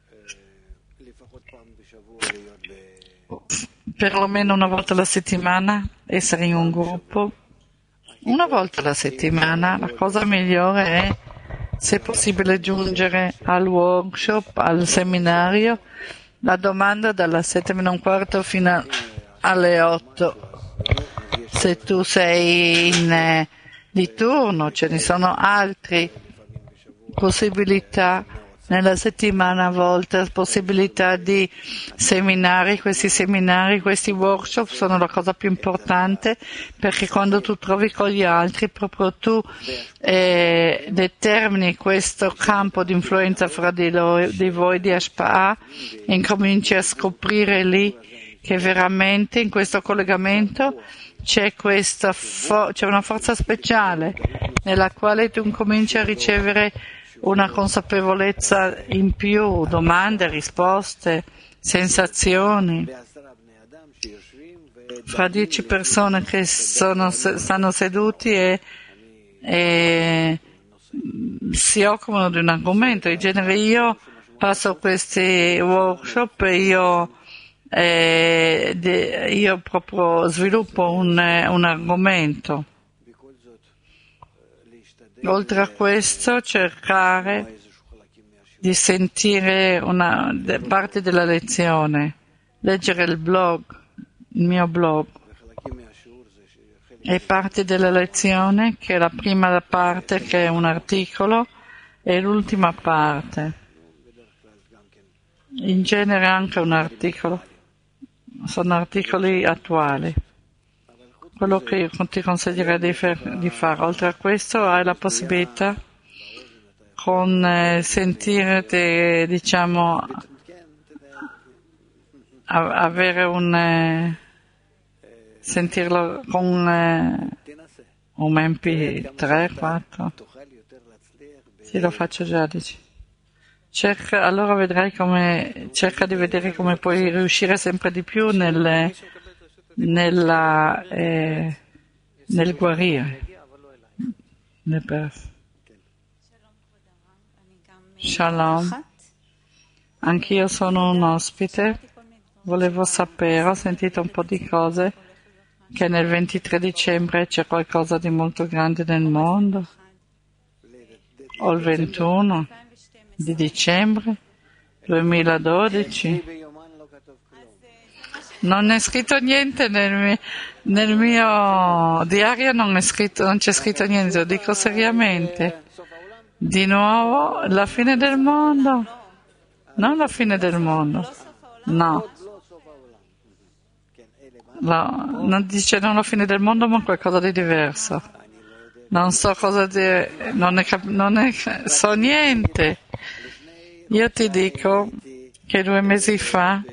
perlomeno una volta alla settimana essere in un gruppo. Una volta alla settimana, la cosa migliore è, se possibile, giungere al workshop, al seminario. La domanda dalle 7:15 fino alle 8. Se tu sei di turno, ce ne sono altre possibilità nella settimana, a volte possibilità di seminari. Questi workshop sono la cosa più importante, perché quando tu trovi con gli altri, proprio tu determini questo campo di influenza fra di voi, di Ashpa'a, e incominci a scoprire lì che veramente in questo collegamento c'è una forza speciale nella quale tu cominci a ricevere una consapevolezza in più, domande, risposte, sensazioni. Fra 10 persone che stanno seduti e si occupano di un argomento. In genere io passo questi workshop e io proprio sviluppo un argomento. Oltre a questo, cercare di sentire una parte della lezione, leggere il mio blog, e parte della lezione, che è la prima parte, che è un articolo, e l'ultima parte. In genere anche un articolo, sono articoli attuali. Quello che io ti consiglierei di fare. Oltre a questo hai la possibilità con sentire, diciamo, avere sentirlo con un MP3, 4. Sì, lo faccio già, dici. Allora vedrai cerca di vedere come puoi riuscire sempre di più nel guarire. Shalom. Anch'io sono un ospite. Volevo sapere, ho sentito un po' di cose, che nel 23 dicembre c'è qualcosa di molto grande nel mondo. O il 21 di dicembre 2012. Non è scritto niente nel mio diario, non c'è scritto niente, lo dico seriamente. Di nuovo, la fine del mondo? Non la fine del mondo, no. Non dice non la fine del mondo, ma qualcosa di diverso. Non so cosa dire, so niente. Io ti dico che 2 mesi fa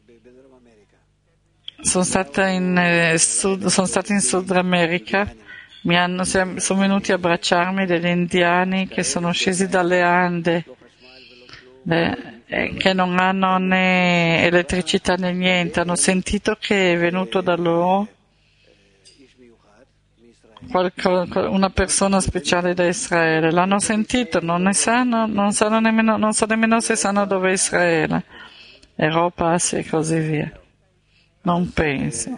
sono stata in Sud America, sono venuti a abbracciarmi degli indiani che sono scesi dalle Ande, che non hanno né elettricità né niente, hanno sentito che è venuto da loro una persona speciale da Israele, l'hanno sentito, non so nemmeno se sanno dove è Israele, Europa e così via. Non penso.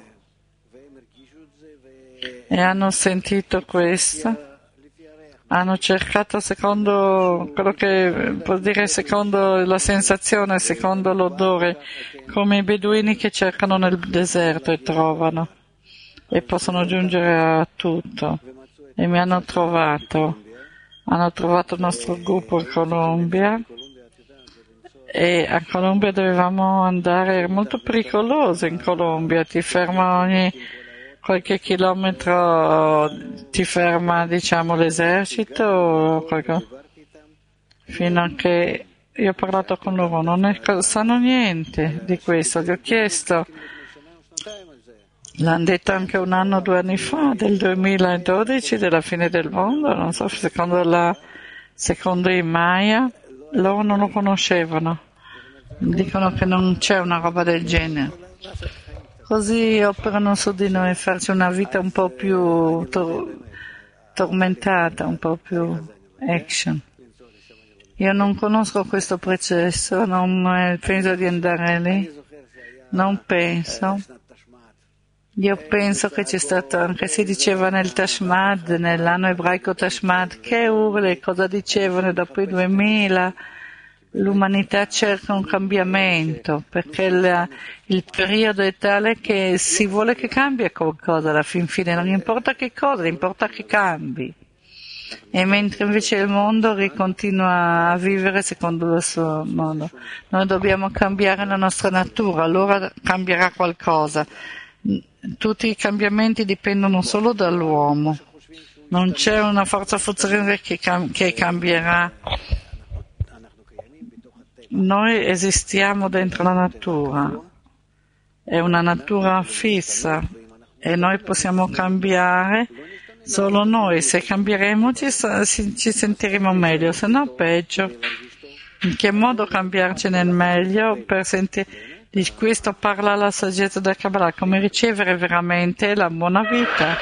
E hanno sentito questo, hanno cercato secondo quello che vuol dire, secondo la sensazione, secondo l'odore, come i beduini che cercano nel deserto e trovano, e possono giungere a tutto. E mi hanno trovato il nostro gruppo a Colombia. E a Colombia dovevamo andare, era molto pericoloso in Colombia, ti ferma ogni qualche chilometro, ti ferma diciamo l'esercito, fino a che io ho parlato con loro, non sanno niente di questo, gli ho chiesto, l'hanno detto anche 1 anno, 2 anni fa, del 2012, della fine del mondo, non so, secondo i Maya. Loro non lo conoscevano, dicono che non c'è una roba del genere. Così operano su di noi, farci una vita un po' più tormentata, un po' più action. Io non conosco questo processo, non penso di andare lì, non penso. Io penso che c'è stato, anche si diceva nel Tashmad, nell'anno ebraico Tashmad, che urle, cosa dicevano dopo i 2000, l'umanità cerca un cambiamento, perché il periodo è tale che si vuole che cambi qualcosa alla fin fine, non importa che cosa, importa che cambi. E mentre invece il mondo continua a vivere secondo il suo modo, noi dobbiamo cambiare la nostra natura, allora cambierà qualcosa. Tutti i cambiamenti dipendono solo dall'uomo, non c'è una forza futura che cambierà. Noi esistiamo dentro la natura, è una natura fissa e noi possiamo cambiare solo noi. Se cambieremo ci sentiremo meglio, se no peggio. In che modo cambiarci nel meglio? Di questo parla la saggezza del Kabbalah, come ricevere veramente la buona vita.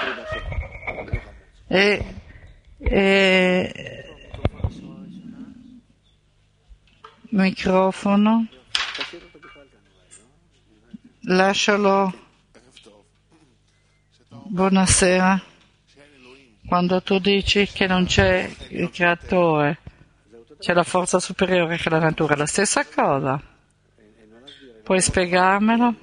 Microfono, lascialo. Buonasera. Quando tu dici che non c'è il creatore, c'è la forza superiore che la natura, è la stessa cosa. Puoi spiegarmelo?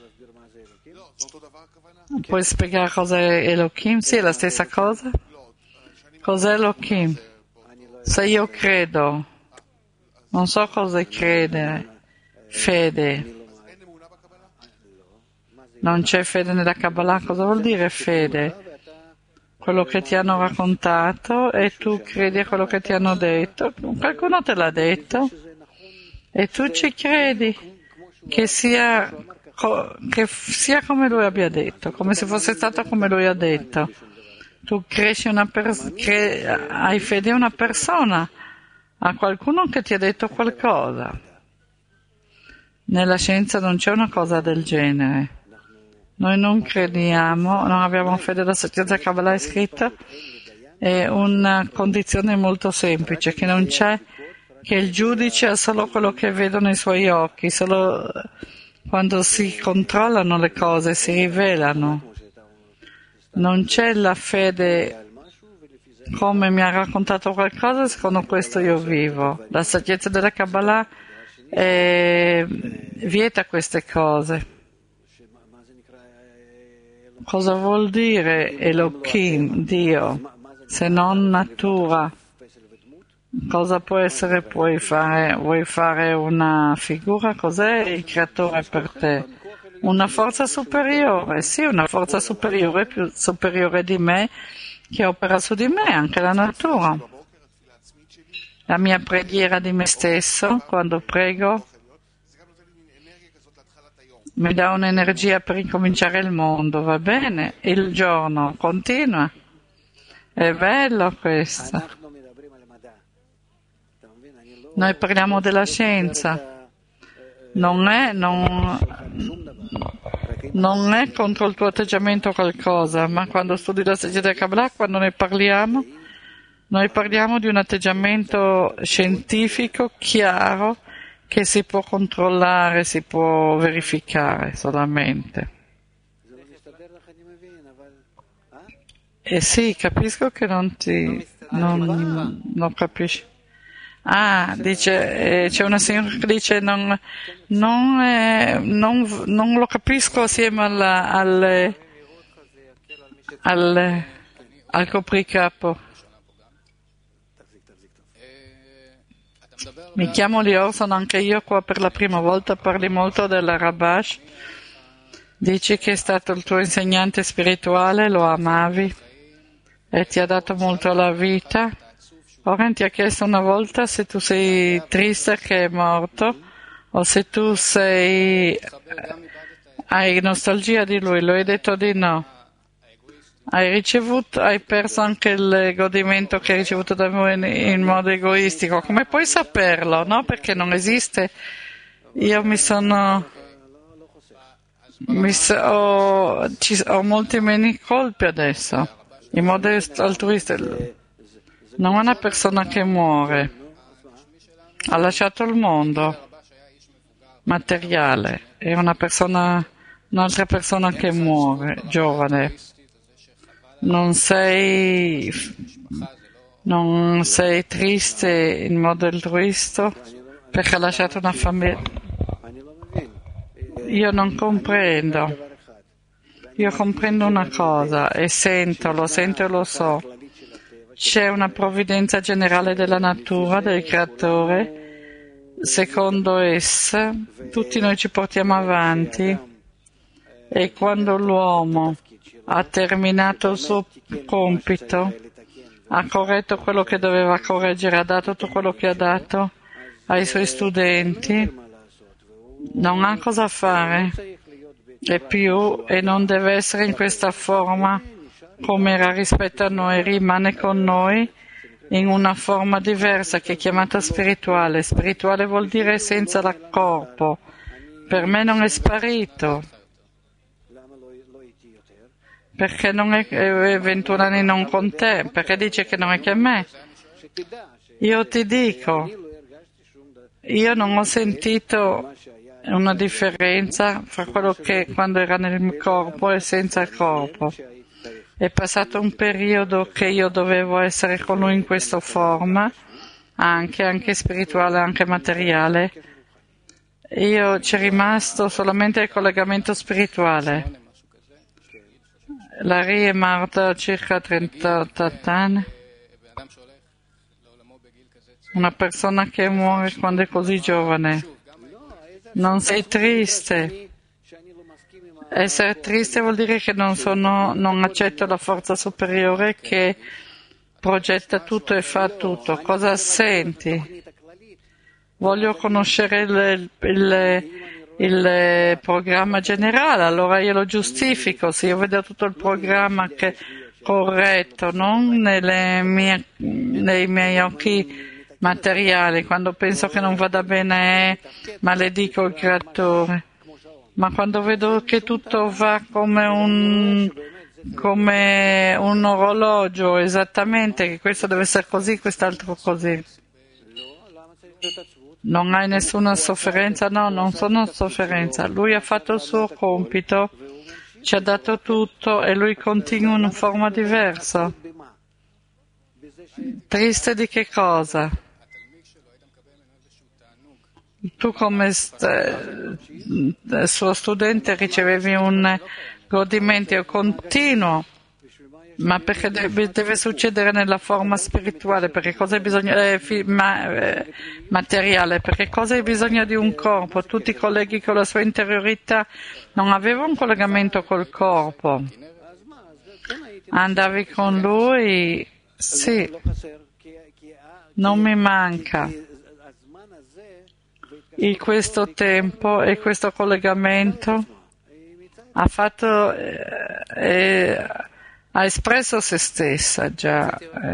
Puoi spiegare cos'è Elohim? Sì, è la stessa cosa. Cos'è Elohim? Se io credo, non so cosa è credere, fede. Non c'è fede nella Kabbalah, cosa vuol dire fede? Quello che ti hanno raccontato e tu credi a quello che ti hanno detto. Qualcuno te l'ha detto e tu ci credi. Che sia come lui abbia detto, come se fosse stato come lui ha detto. Tu hai fede a una persona, a qualcuno che ti ha detto qualcosa. Nella scienza non c'è una cosa del genere. Noi non crediamo, non abbiamo fede alla saggezza Kabbalah è scritta, è una condizione molto semplice, che non c'è, che il giudice ha solo quello che vedono i suoi occhi, solo quando si controllano le cose, si rivelano. Non c'è la fede come mi ha raccontato qualcosa, secondo questo io vivo. La saggezza della Kabbalah vieta queste cose. Cosa vuol dire Elohim, Dio, se non natura? Cosa può essere? Vuoi fare una figura? Cos'è il creatore per te? Una forza superiore, sì, una forza superiore, più superiore di me, che opera su di me, anche la natura. La mia preghiera di me stesso, quando prego, mi dà un'energia per incominciare il mondo, va bene? Il giorno continua. È bello questo. Noi parliamo della scienza. Non è contro il tuo atteggiamento qualcosa, ma quando studi la saggia del Kabbalah, quando ne parliamo, noi parliamo di un atteggiamento scientifico chiaro che si può controllare, si può verificare solamente. E sì, capisco che non capisci. Ah, dice, c'è una signora che dice non lo capisco assieme al copricapo. Mi chiamo Lior, sono anche io qua per la prima volta, parli molto della Rabash. Dici che è stato il tuo insegnante spirituale, lo amavi e ti ha dato molto la vita. Oren ti ha chiesto una volta se tu sei triste che è morto o se tu hai nostalgia di lui. Lui hai detto di no. Hai perso anche il godimento che hai ricevuto da lui in modo egoistico. Come puoi saperlo? No? Perché non esiste. Io ho molti meno colpi adesso. In modo altruista. Non è una persona che muore, ha lasciato il mondo materiale, è un'altra persona che muore, giovane. Non sei triste in modo altruista perché ha lasciato una famiglia. Io non comprendo. Io comprendo una cosa e lo sento e lo so. C'è una provvidenza generale della natura, del creatore, secondo essa tutti noi ci portiamo avanti e quando l'uomo ha terminato il suo compito, ha corretto quello che doveva correggere, ha dato tutto quello che ha dato ai suoi studenti, non ha cosa fare e non deve essere in questa forma come era rispetto a noi, rimane con noi in una forma diversa che è chiamata spirituale. Spirituale vuol dire senza il corpo. Per me non è sparito, perché non è 21 anni non con te, perché dice che non è che me. Io ti dico, io non ho sentito una differenza fra quello che quando era nel corpo e senza il corpo. È passato un periodo che io dovevo essere con lui in questa forma, anche spirituale, anche materiale. Io c'è rimasto solamente il collegamento spirituale. Larry è morta circa 38 anni. Una persona che muore quando è così giovane. Non sei triste. Essere triste vuol dire che non accetto la forza superiore che progetta tutto e fa tutto. Cosa senti? Voglio conoscere il programma generale, allora io lo giustifico. Se io vedo tutto il programma che è corretto, non nei miei occhi materiali, quando penso che non vada bene, maledico il creatore. Ma quando vedo che tutto va come un orologio, esattamente, che questo deve essere così, quest'altro così. Non hai nessuna sofferenza? No, non sono sofferenza. Lui ha fatto il suo compito, ci ha dato tutto e lui continua in forma diversa. Triste di che cosa? Tu come suo studente ricevevi un godimento, io continuo, ma perché deve succedere nella forma spirituale, perché cosa hai bisogno, materiale, perché cosa hai bisogno di un corpo? Tu ti colleghi con la sua interiorità, non avevo un collegamento col corpo, andavi con lui, sì, non mi manca. In questo tempo e questo collegamento ha fatto, ha espresso se stessa già.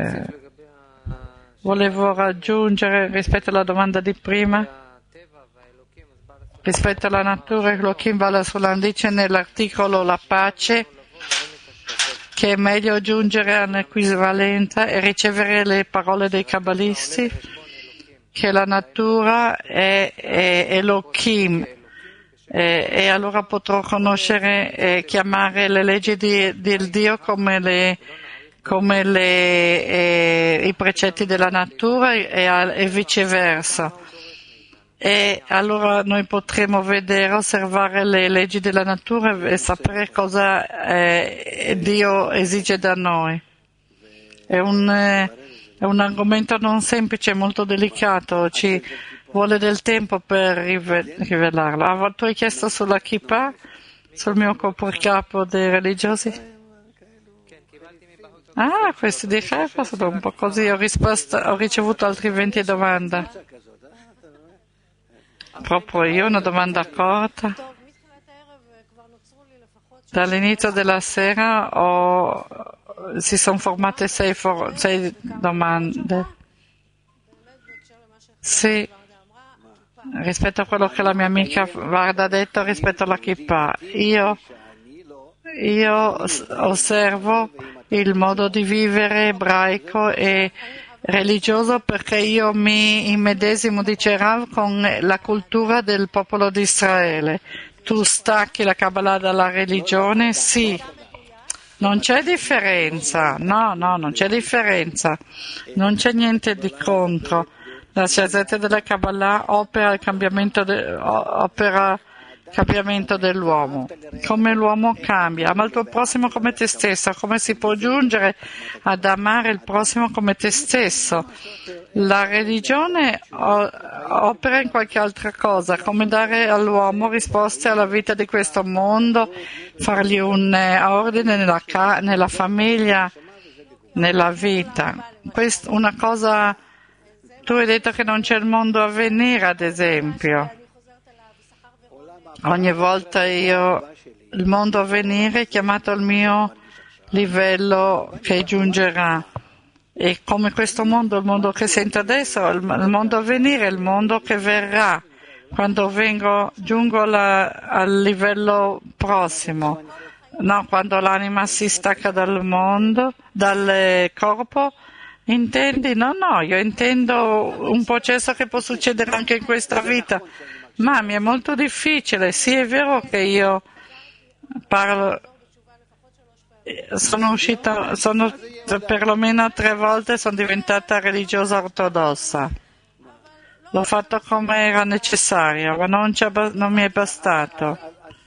Volevo raggiungere rispetto alla domanda di prima, rispetto alla natura, Elohim Balasulam dice nell'articolo La pace che è meglio giungere all'equivalenza e ricevere le parole dei kabbalisti, che la natura è Elohim, e allora potrò conoscere e chiamare le leggi del Dio come i precetti della natura e viceversa. E allora noi potremo vedere, osservare le leggi della natura e sapere cosa Dio esige da noi. È un argomento non semplice, molto delicato, ci vuole del tempo per rivelarlo. Tu hai chiesto sulla kippah, sul mio copricapo dei religiosi? Ah, questi di Haifa sono un po' così, ho ricevuto altri 20 domande. Proprio io una domanda corta. Dall'inizio della sera si sono formate 6 domande. Sì, rispetto a quello che la mia amica Varda ha detto rispetto alla kippah. Io osservo il modo di vivere ebraico e religioso perché io mi immedesimo, dice Rav, con la cultura del popolo di Israele. Tu stacchi la Kabbalah dalla religione? Sì. Non c'è differenza, no, non c'è differenza, non c'è niente di contro. La scienza della Kabbalah opera il cambiamento dell'uomo, come l'uomo cambia, ama il tuo prossimo come te stesso, come si può giungere ad amare il prossimo come te stesso. La religione opera in qualche altra cosa, come dare all'uomo risposte alla vita di questo mondo, fargli un ordine nella famiglia, nella vita. Una cosa, tu hai detto che non c'è il mondo a venire, ad esempio. Ogni volta il mondo a venire è chiamato al mio livello che giungerà. E come questo mondo, il mondo che sento adesso, il mondo a venire è il mondo che verrà. Quando giungo al livello prossimo, no, quando l'anima si stacca dal mondo, dal corpo, intendi? No, io intendo un processo che può succedere anche in questa vita. Ma mi è molto difficile, sì è vero che io parlo, sono perlomeno 3 volte sono diventata religiosa ortodossa. L'ho fatto come era necessario, ma non mi è bastato.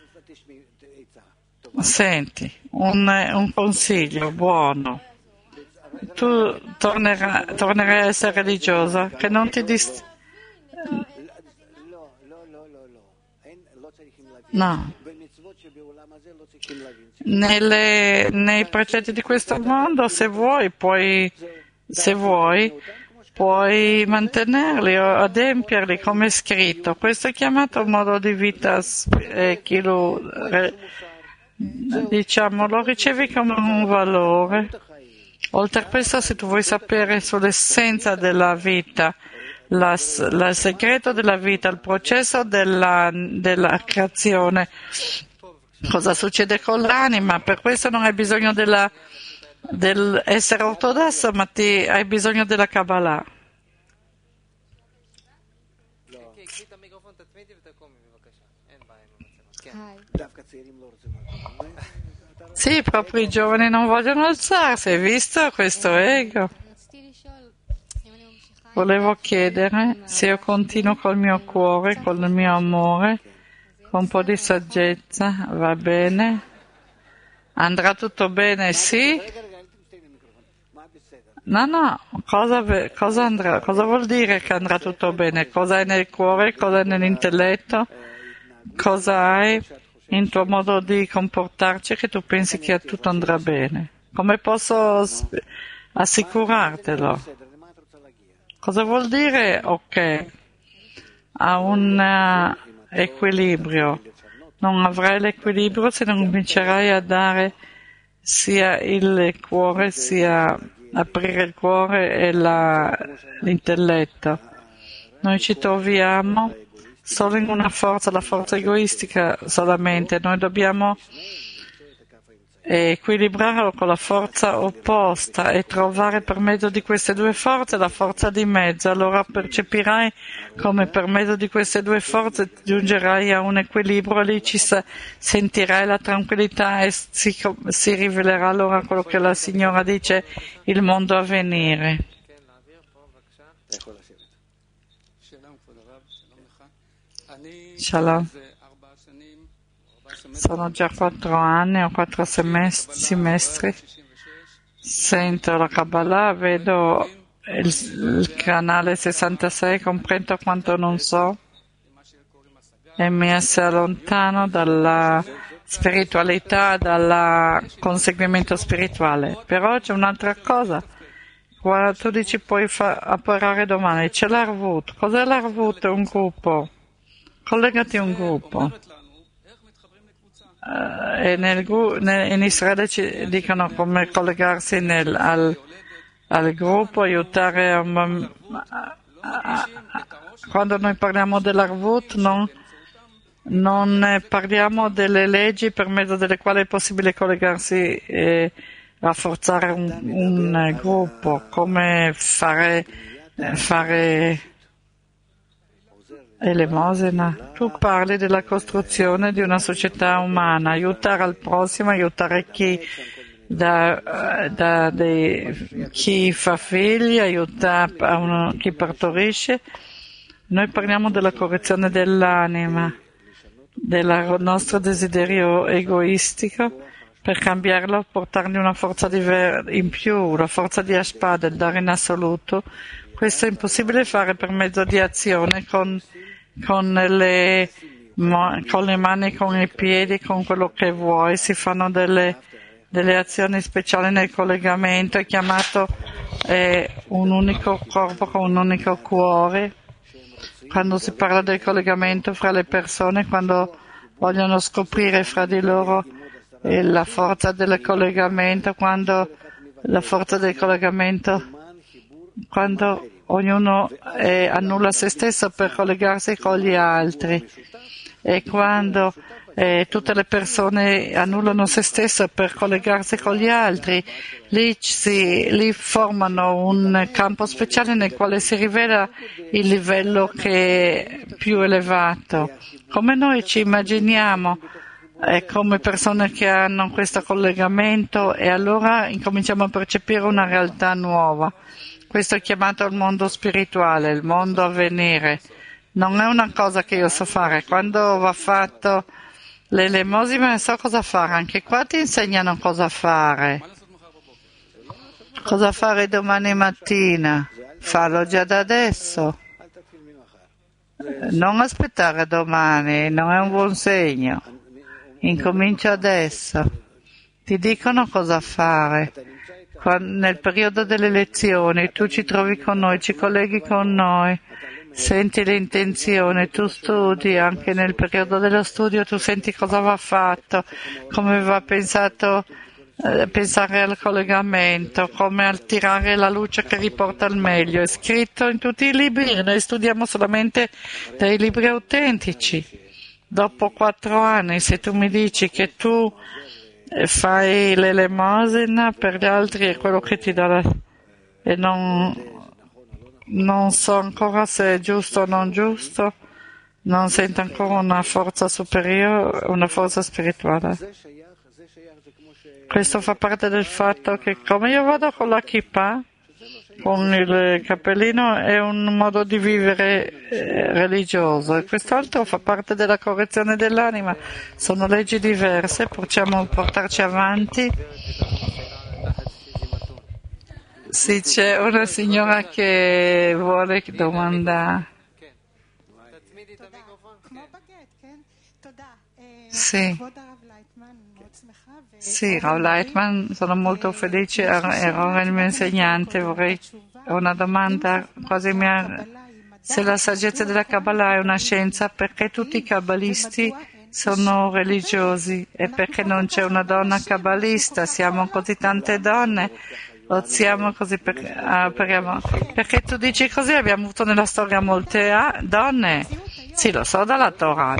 Senti, un consiglio buono. Tu tornerai a essere religiosa, che non ti No. Nei precetti di questo mondo, se vuoi, puoi mantenerli o adempierli come è scritto. Questo è chiamato modo di vita, diciamo, lo ricevi come un valore. Oltre a questo, se tu vuoi sapere sull'essenza della vita, il segreto della vita, il processo della creazione, cosa succede con l'anima, per questo non hai bisogno dell'essere ortodosso, ma hai bisogno della Kabbalah. Sì, proprio i giovani non vogliono alzarsi, hai visto questo ego? Volevo chiedere se io continuo col mio cuore, col mio amore, con un po' di saggezza, va bene? Andrà tutto bene, sì? No, cosa vuol dire che andrà tutto bene? Cosa hai nel cuore, cosa hai nell'intelletto, cosa hai in tuo modo di comportarci che tu pensi che tutto andrà bene? Come posso assicurartelo? Cosa vuol dire? Ok, ha un equilibrio. Non avrai l'equilibrio se non comincerai a dare sia il cuore, sia aprire il cuore e l'intelletto. Noi ci troviamo solo in una forza, la forza egoistica solamente. Noi dobbiamo equilibrarlo con la forza opposta e trovare per mezzo di queste due forze la forza di mezzo. Allora percepirai come per mezzo di queste due forze giungerai a un equilibrio, lì sentirai la tranquillità e si rivelerà allora quello che la signora dice, il mondo a venire. Shalom. Sono già 4 anni o 4 semestri. Sento la Kabbalah, vedo il canale 66, comprendo quanto non so e mi allontano dalla spiritualità, dal conseguimento spirituale. Però c'è un'altra cosa. Guarda, tu dici puoi apparare domani. C'è l'Arvut. Cos'è l'Arvut? È un gruppo. Collegati a un gruppo. In Israele ci dicono come collegarsi al gruppo, aiutare quando noi parliamo dell'Arvut non parliamo delle leggi per mezzo delle quali è possibile collegarsi e rafforzare un gruppo, come fare elemosina. Tu parli della costruzione di una società umana, aiutare al prossimo, aiutare chi chi fa figli, aiutare chi partorisce. Noi parliamo della correzione dell'anima, del nostro desiderio egoistico, per cambiarlo, portargli una forza in più, la forza di Ashpad, il dare in assoluto. Questo è impossibile fare per mezzo di azione con le mani, con i piedi, con quello che vuoi. Si fanno delle azioni speciali nel collegamento, è chiamato un unico corpo con un unico cuore. Quando si parla del collegamento fra le persone, quando vogliono scoprire fra di loro la forza del collegamento, quando ognuno annulla se stesso per collegarsi con gli altri, e quando tutte le persone annullano se stesse per collegarsi con gli altri, lì formano un campo speciale nel quale si rivela il livello che è più elevato. Come noi ci immaginiamo come persone che hanno questo collegamento, e allora incominciamo a percepire una realtà nuova. Questo è chiamato il mondo spirituale, il mondo a venire. Non è una cosa che io so fare. Quando va fatto l'elemosina so cosa fare. Anche qua ti insegnano cosa fare. Cosa fare domani mattina. Fallo già da adesso. Non aspettare domani, non è un buon segno. Incomincia adesso. Ti dicono cosa fare. Nel periodo delle lezioni tu ci trovi con noi, ci colleghi con noi, senti l'intenzione, tu studi, anche nel periodo dello studio tu senti cosa va fatto, come va pensato, pensare al collegamento, come attirare la luce che riporta al meglio. È scritto in tutti i libri, noi studiamo solamente dai libri autentici. Dopo 4 anni, se tu mi dici che tu fai l'elemosina per gli altri, è quello che ti dà e non so ancora se è giusto o non giusto, non sento ancora una forza superiore, una forza spirituale. Questo fa parte del fatto che come io vado con la kippah, con il cappellino è un modo di vivere religioso e quest'altro fa parte della correzione dell'anima. Sono leggi diverse, possiamo portarci avanti. Sì, c'è una signora che vuole domandare. Sì. Sì, Rav Leitman, sono molto felice, ero il mio insegnante, vorrei una domanda quasi mia. Se la saggezza della Kabbalah è una scienza, perché tutti i kabbalisti sono religiosi e perché non c'è una donna kabbalista? Siamo così tante donne o siamo così perché tu dici così? Abbiamo avuto nella storia molte donne. Sì, lo so dalla Torah,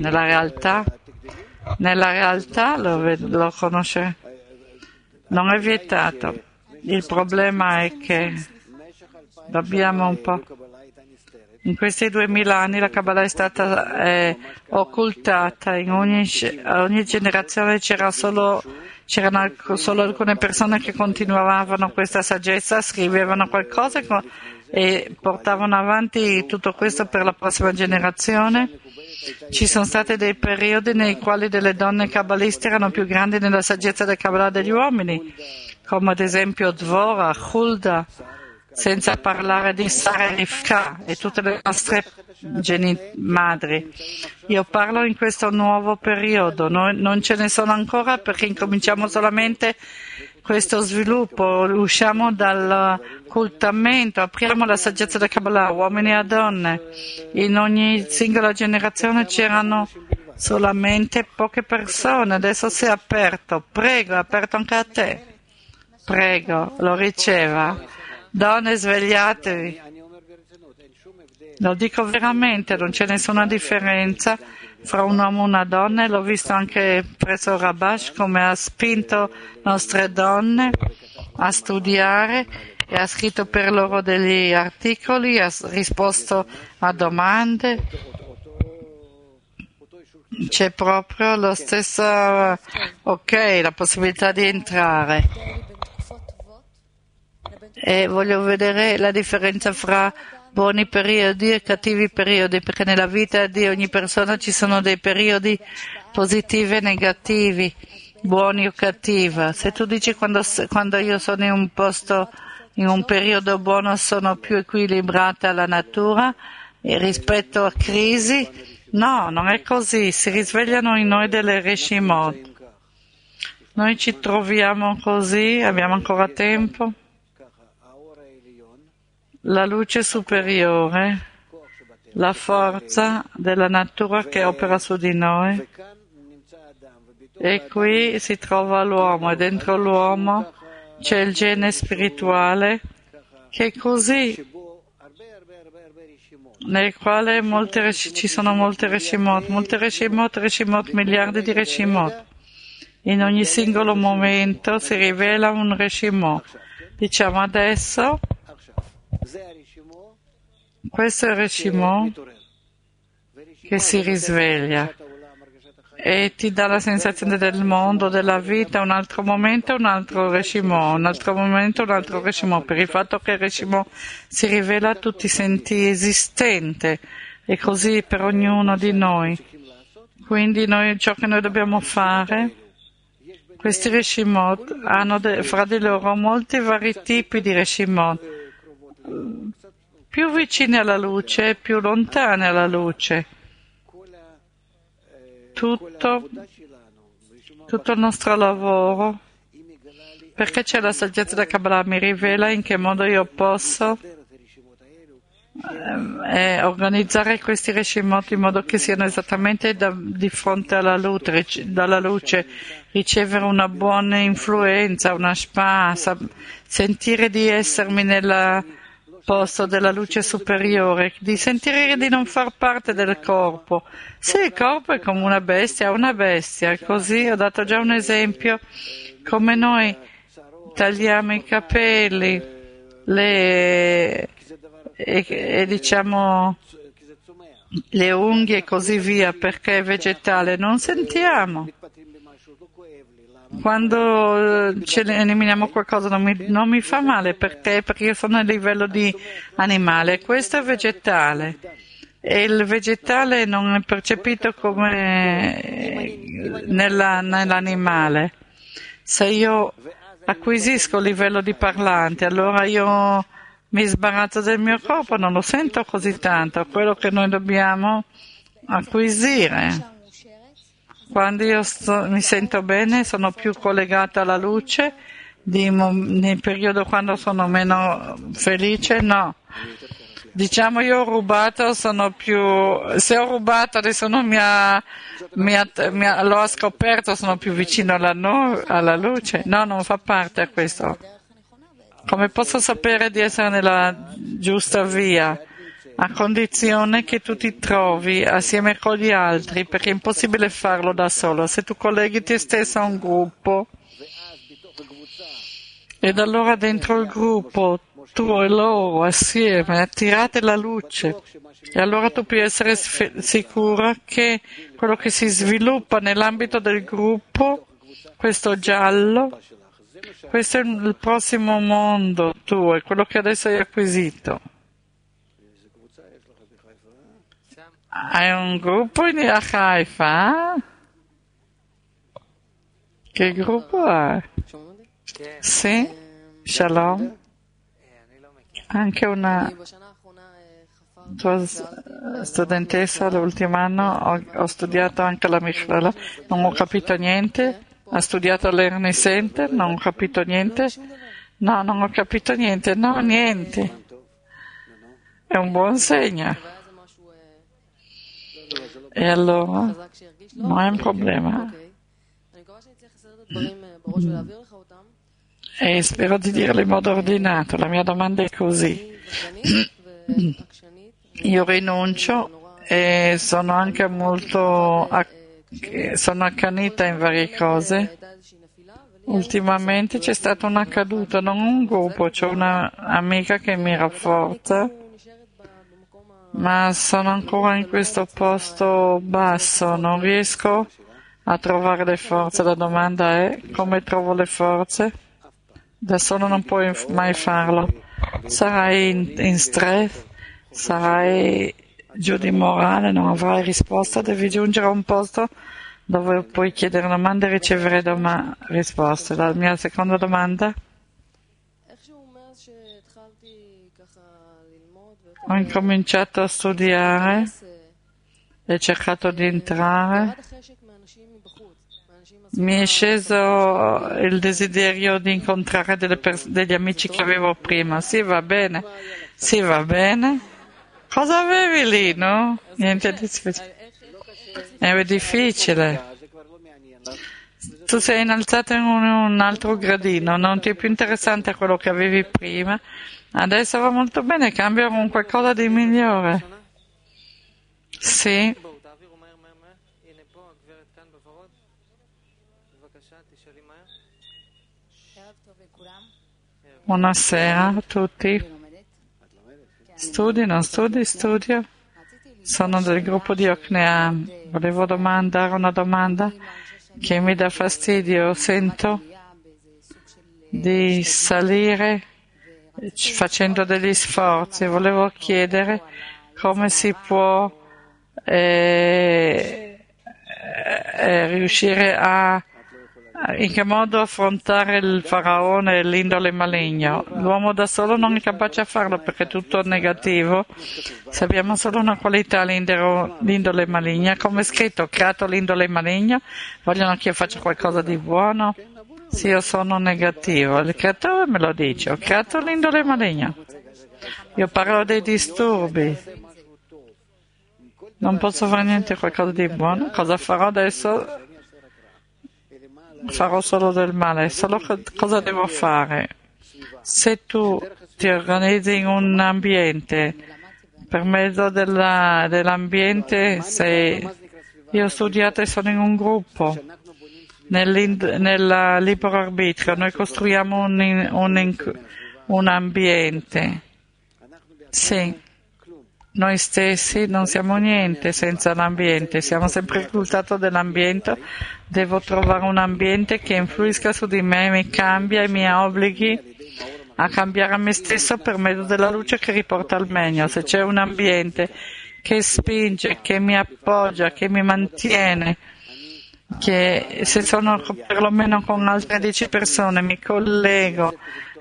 nella realtà lo conosce, non è vietato. Il problema è che dobbiamo un po'. In questi 2000 anni la Kabbalah è stata occultata, in ogni generazione c'erano solo alcune persone che continuavano questa saggezza, scrivevano qualcosa e portavano avanti tutto questo per la prossima generazione. Ci sono stati dei periodi nei quali delle donne kabbaliste erano più grandi nella saggezza del Kabbalah degli uomini, come ad esempio Dvora, Hulda, senza parlare di Sara e Rivka e tutte le nostre madri. Io parlo in questo nuovo periodo, non ce ne sono ancora perché incominciamo solamente questo sviluppo, usciamo dall'occultamento, apriamo la saggezza del Kabbalah, uomini e donne. In ogni singola generazione c'erano solamente poche persone, adesso si è aperto. Prego, è aperto anche a te. Prego, lo riceva. Donne, svegliatevi. Lo dico veramente, non c'è nessuna differenza fra un uomo e una donna, l'ho visto anche presso Rabash come ha spinto nostre donne a studiare e ha scritto per loro degli articoli, ha risposto a domande. C'è proprio lo stesso, la possibilità di entrare. E voglio vedere la differenza fra buoni periodi e cattivi periodi, perché nella vita di ogni persona ci sono dei periodi positivi e negativi, buoni o cattivi. Se tu dici quando io sono in un posto, in un periodo buono, sono più equilibrata alla natura e rispetto a crisi, no, non è così. Si risvegliano in noi delle reshimot. Noi ci troviamo così, abbiamo ancora tempo. La luce superiore, la forza della natura che opera su di noi, e qui si trova l'uomo e dentro l'uomo c'è il gene spirituale che è così, nel quale ci sono molte reshimot, miliardi di reshimot. In ogni singolo momento si rivela un reshimot. Diciamo adesso questo è il reshimot che si risveglia e ti dà la sensazione del mondo, della vita, un altro momento, un altro reshimot, un altro momento, un altro reshimot, per il fatto che il reshimot si rivela, tu ti senti esistente e così per ognuno di noi. Quindi ciò che noi dobbiamo fare, questi reshimot hanno fra di loro molti vari tipi di reshimot, più vicini alla luce, più lontani alla luce. Tutto il nostro lavoro, perché c'è la saggezza della Kabbalah, mi rivela in che modo io posso organizzare questi reshimot in modo che siano esattamente di fronte dalla luce, ricevere una buona influenza, una shpa, sentire di essermi nel posto della luce superiore, di sentire di non far parte del corpo. Sì, il corpo è come una bestia, così ho dato già un esempio, come noi tagliamo i capelli, e diciamo le unghie e così via, perché è vegetale, non sentiamo. Quando eliminiamo qualcosa non mi fa male perché io sono a livello di animale. Questo è vegetale e il vegetale non è percepito come nell'animale. Se io acquisisco il livello di parlante, allora io mi sbarazzo del mio corpo, non lo sento così tanto. Quello che noi dobbiamo acquisire. Quando io mi sento bene, sono più collegata alla luce, nel periodo quando sono meno felice, no. Diciamo io ho rubato, sono più, se ho rubato adesso non l'ho scoperto, sono più vicino alla luce. No, non fa parte a questo. Come posso sapere di essere nella giusta via? A condizione che tu ti trovi assieme con gli altri, perché è impossibile farlo da solo. Se tu colleghi te stesso a un gruppo, ed allora dentro il gruppo tu e loro assieme attirate la luce, e allora tu puoi essere sicura che quello che si sviluppa nell'ambito del gruppo, questo giallo, questo è il prossimo mondo tuo, è quello che adesso hai acquisito. Hai un gruppo a Haifa? Che gruppo hai? Sì, Shalom. Anche una tua studentessa l'ultimo anno, ho studiato anche la Michlala, non ho capito niente. Ha studiato all'Ernie Center, non ho capito niente. No, non ho capito niente, no, niente. È un buon segno. E allora non è un problema. E spero di dirlo in modo ordinato. La mia domanda è così. Io rinuncio e sono anche sono accanita in varie cose. Ultimamente c'è stata una caduta, non un gruppo, c'è un'amica che mi rafforza, ma sono ancora in questo posto basso, non riesco a trovare le forze. La domanda è: come trovo le forze? Da solo non puoi mai farlo. Sarai in stress, sarai giù di morale, non avrai risposta, devi giungere a un posto dove puoi chiedere domande e ricevere risposte. La mia seconda domanda: ho incominciato a studiare e cercato di entrare. Mi è sceso il desiderio di incontrare degli amici che avevo prima. Sì, va bene. Sì, va bene. Cosa avevi lì, no? Niente di difficile. È difficile. Tu sei innalzato in un altro gradino, non ti è più interessante quello che avevi prima. Adesso va molto bene, cambia con qualcosa di migliore. Sì. Buonasera a tutti. Studi, non studi, studio. Sono del gruppo di Ocneam. Volevo domandare una domanda che mi dà fastidio. Sento di salire facendo degli sforzi. Volevo chiedere come si può riuscire in che modo affrontare il faraone e l'indole maligno. L'uomo da solo non è capace a farlo perché è tutto negativo. Se abbiamo solo una qualità, l'indole maligna, come è scritto, ho creato l'indole maligna, vogliono che io faccia qualcosa di buono. Se io sono negativo, il creatore me lo dice, ho creato l'indole maligna. Io parlo dei disturbi. Non posso fare niente, qualcosa di buono. Cosa farò adesso? Farò solo del male. Cosa devo fare? Se tu ti organizzi in un ambiente, per mezzo dell'ambiente, io ho studiato e sono in un gruppo, nel libero arbitrio, noi costruiamo un ambiente. Sì. Noi stessi non siamo niente senza l'ambiente, siamo sempre il risultato dell'ambiente. Devo trovare un ambiente che influisca su di me, mi cambia e mi obblighi a cambiare me stesso per mezzo della luce che riporta al meglio. Se c'è un ambiente che spinge, che mi appoggia, che mi mantiene, che se sono perlomeno con altre 10 persone mi collego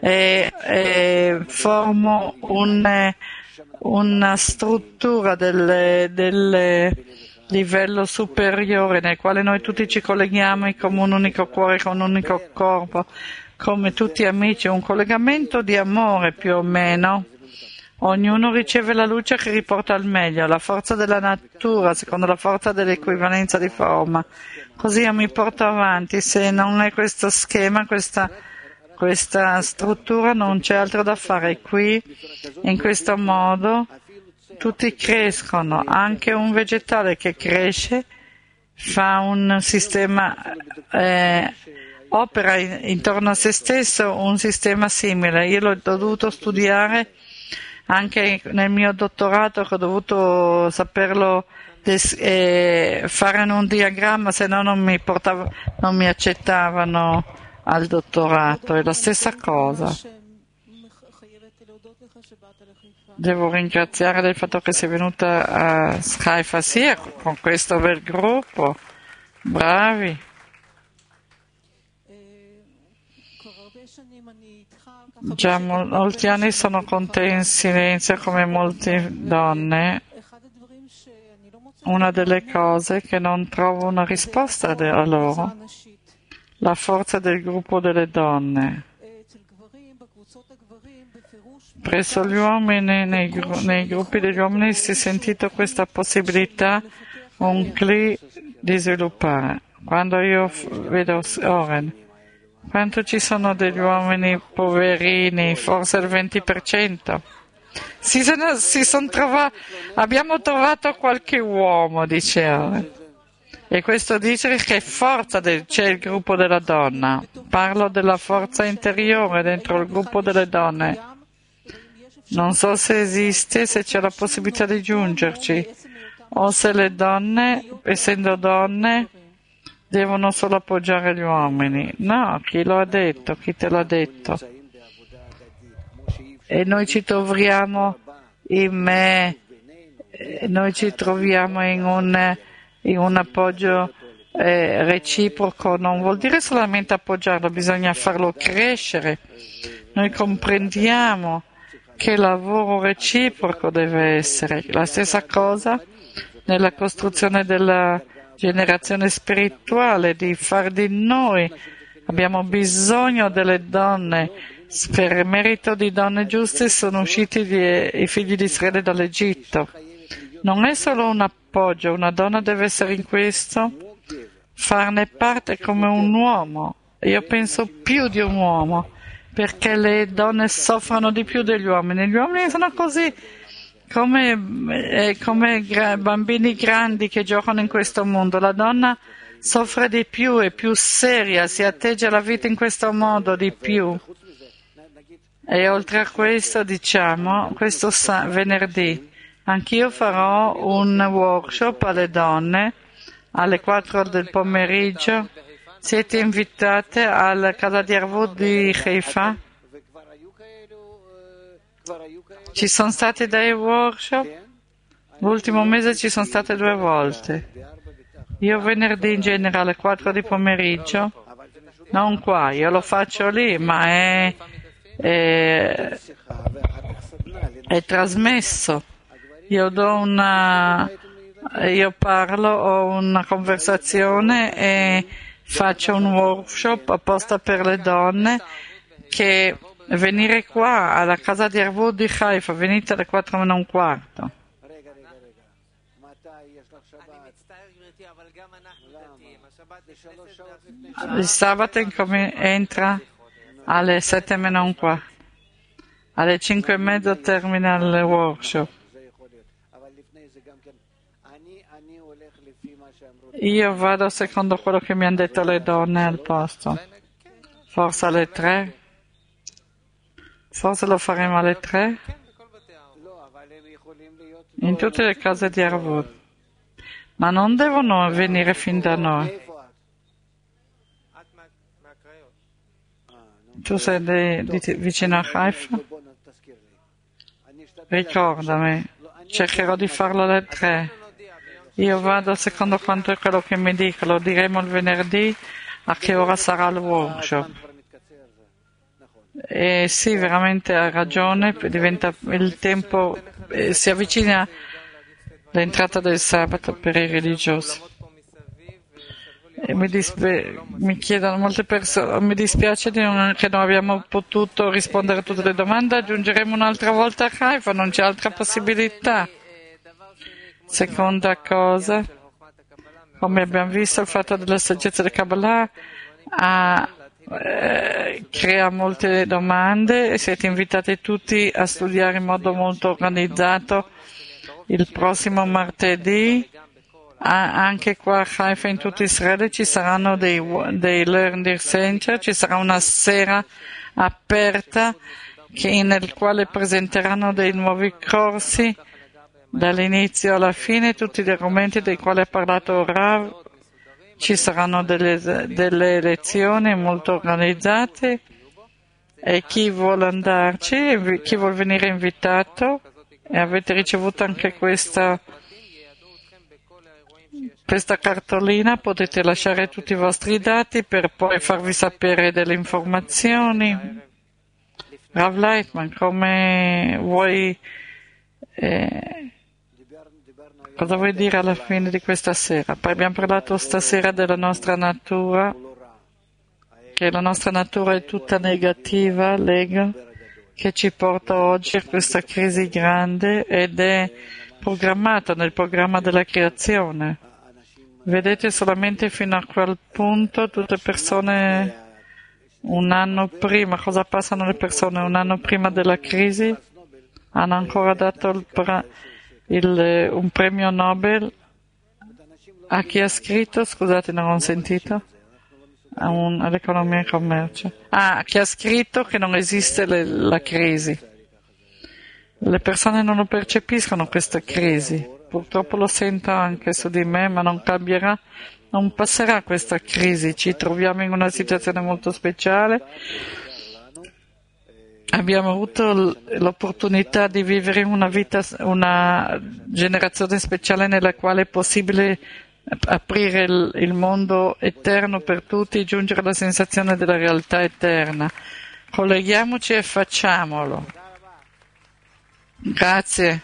e formo una struttura del livello superiore nel quale noi tutti ci colleghiamo come un unico cuore, con un unico corpo, come tutti amici, un collegamento di amore più o meno. Ognuno riceve la luce che riporta al meglio, la forza della natura, secondo la forza dell'equivalenza di forma. Così io mi porto avanti. Se non è questo schema, questa struttura, non c'è altro da fare. Qui, in questo modo, tutti crescono. Anche un vegetale che cresce fa un sistema, opera intorno a se stesso un sistema simile. Io l'ho dovuto studiare anche nel mio dottorato, che ho dovuto saperlo fare in un diagramma, se no non mi accettavano al dottorato. È la stessa cosa. Devo ringraziare del fatto che sei venuta a Haifa, sì, con questo bel gruppo. Bravi. Già molti anni sono con te in silenzio come molte donne. Una delle cose che non trovo una risposta a loro, la forza del gruppo delle donne. Presso gli uomini, nei gruppi degli uomini si è sentito questa possibilità, un cli di sviluppare. Quando io vedo Oren, quanto ci sono degli uomini poverini, forse il 20%. Abbiamo trovato qualche uomo, dice Oren. E questo dice che forza c'è il gruppo della donna. Parlo della forza interiore dentro il gruppo delle donne. Non so se esiste, se c'è la possibilità di giungerci, o se le donne, essendo donne, devono solo appoggiare gli uomini. No, chi lo ha detto? Chi te l'ha detto? E noi ci troviamo in un appoggio reciproco. Non vuol dire solamente appoggiarlo, bisogna farlo crescere. Noi comprendiamo che lavoro reciproco deve essere. La stessa cosa nella costruzione della generazione spirituale, di far di noi. Abbiamo bisogno delle donne. Per merito di donne giuste sono usciti i figli di Israele dall'Egitto. Non è solo un appoggio, una donna deve essere in questo, farne parte come un uomo. Io penso più di un uomo, perché le donne soffrono di più degli uomini. Gli uomini sono così come bambini grandi che giocano in questo mondo. La donna soffre di più, è più seria, si atteggia alla vita in questo modo di più. E oltre a questo, diciamo, questo venerdì, anch'io farò un workshop alle donne alle 4 del pomeriggio. Siete invitate alla casa di Arvud di Haifa. Ci sono stati dei workshop? L'ultimo mese ci sono state 2 volte. Io venerdì in genere alle 4 di pomeriggio, non qua, io lo faccio lì, ma è trasmesso. Io parlo, ho una conversazione e faccio un workshop apposta per le donne, che venire qua alla casa di Arvud di Haifa, venite alle 4 meno un quarto. Il sabato entra alle 7 meno un quarto. Alle 5 e mezzo termina il workshop. Io vado secondo quello che mi hanno detto le donne al posto. Forse alle 3? Forse lo faremo alle 3? in tutte le case di Arvut, ma non devono venire fin da noi. Tu sei vicino a Haifa? Ricordami, cercherò di farlo alle 3. Io vado secondo quanto è quello che mi dicono, lo diremo il venerdì a che ora sarà il workshop. E sì, veramente ha ragione, diventa il tempo, si avvicina l'entrata del sabato per i religiosi. E mi chiedono molte persone, mi dispiace che non abbiamo potuto rispondere a tutte le domande, aggiungeremo un'altra volta a Haifa, non c'è altra possibilità. Seconda cosa, come abbiamo visto, il fatto della saggezza del Kabbalah crea molte domande e siete invitati tutti a studiare in modo molto organizzato il prossimo martedì. Anche qua a Haifa, in tutto Israele, ci saranno dei learning center, ci sarà una sera aperta nel quale presenteranno dei nuovi corsi dall'inizio alla fine, tutti gli argomenti dei quali ha parlato Rav. Ci saranno delle lezioni molto organizzate e chi vuole andarci, chi vuole venire invitato, e avete ricevuto anche questa cartolina, potete lasciare tutti i vostri dati per poi farvi sapere delle informazioni. Rav Leitman, come vuoi, cosa vuoi dire alla fine di questa sera? Poi abbiamo parlato stasera della nostra natura, che la nostra natura è tutta negativa, l'ego, che ci porta oggi a questa crisi grande ed è programmata nel programma della creazione. Vedete, solamente fino a quel punto tutte le persone un anno prima, cosa passano le persone un anno prima della crisi? Hanno ancora dato un premio Nobel a chi ha scritto, scusate non ho sentito, all'economia e commercio. Chi ha scritto che non esiste la crisi. Le persone non lo percepiscono questa crisi. Purtroppo lo sento anche su di me, ma non cambierà, non passerà questa crisi. Ci troviamo in una situazione molto speciale. Abbiamo avuto l'opportunità di vivere una generazione speciale nella quale è possibile aprire il mondo eterno per tutti, giungere alla sensazione della realtà eterna. Colleghiamoci e facciamolo. Grazie.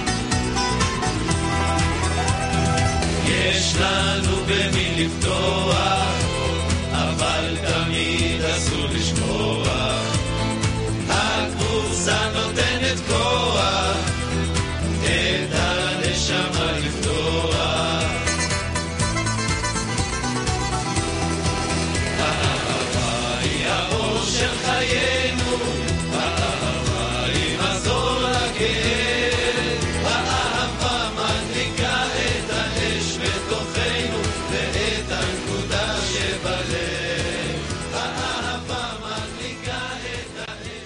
יש לנו במי לפתוח